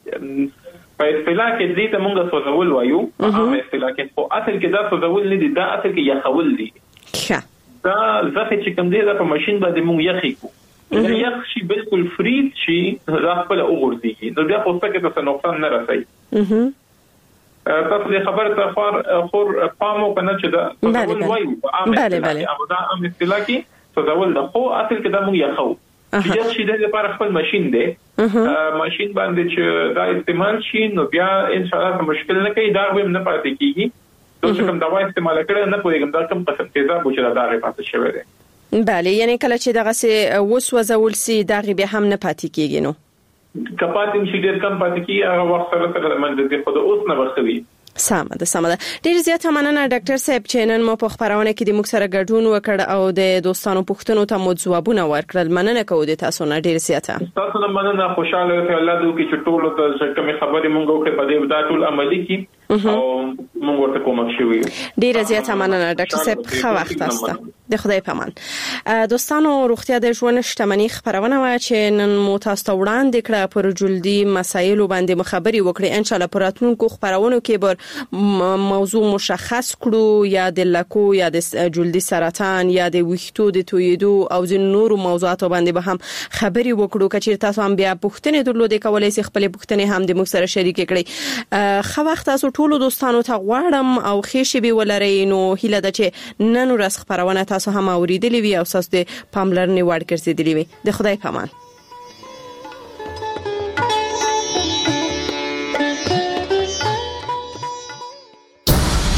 په اصطلاح کې دې ته موږ څه وایو هغه اصطلاح کې په اصل کې دا څه نه دي دا اصل کې یخول دي دا زخه چې کوم دی دا په ماشين باندې موږ یخي کو یخ شي بالکل فریز شي دا خپل وګورځي نو بیا خو څه څه نقصان نه رسي تاسو د خبره ته خور پامو کنه چې دا څه وایو په دا ام اصطلاح کې څه دا خو اصل کې دا موږ یخو چې شي د لپاره خپل ماشين دی ماشين باندې چې دا استعمال شي نو بیا ان شاء الله مشکل نه کوي دا هم نه پاتې کیږي چې کوم دوا استعمال کړي نه پوهیږم دا کوم قسم تیزاب چې دا غي پاتې شوی دی بله یعنی کله چې دغه سه وسوځول سي دغه به هم نه پاتې کیږي نو کپاتین چې ډیر کم پاتې کیږي هغه وخت سره منځ خو د اوس نه بخوي. سمه ده. ډیر زیات مننه ډاکټر صاحب چې نن مو په خبرونه کې د موږ سره ګډون وکړ او د دوستانو پوښتنو ته مو ځوابونه ورکړل. مننه کوم د تاسو نه ډیر زیاته. تاسو نه مننه خوشاله ته الله دې کې ټول ته کوم خبرې مونږ وکړو په دې دا ټول عملي کی او مونږ ورته کوم شوی. ډیر زیاته مننه ډاکټر صاحب خو وخت تاسو د خدای پامان. دوستانو روغتیا د ژوند شتمنۍ خبرونه وا چې نن مو تاسو ته وړاندې کړه پر جلدی مسایل باندې مخابري وکړي. ان شاء الله پر راتلونکو خبرونو کې بر موضوع مشخص کړو یا د لکو یا د جلدی سرطان یا د ویښتو د تویدو او د نورو موضوعاتو باندې به هم خبري وکړو. کچیر تاسو هم بیا پوښتنې درلودې کولای شئ خپل پوښتنې هم د موږ سره شریک کړئ. خو وخت تاسو ټول دوستانو ته غواړم او خېشي به ولرئ نو هیله ده چې نن ورځ خبرونه تاسو هم اوریدلې وي او تاسو د پاملرنې وړ ګرځېدلې وي. د خدای پامان.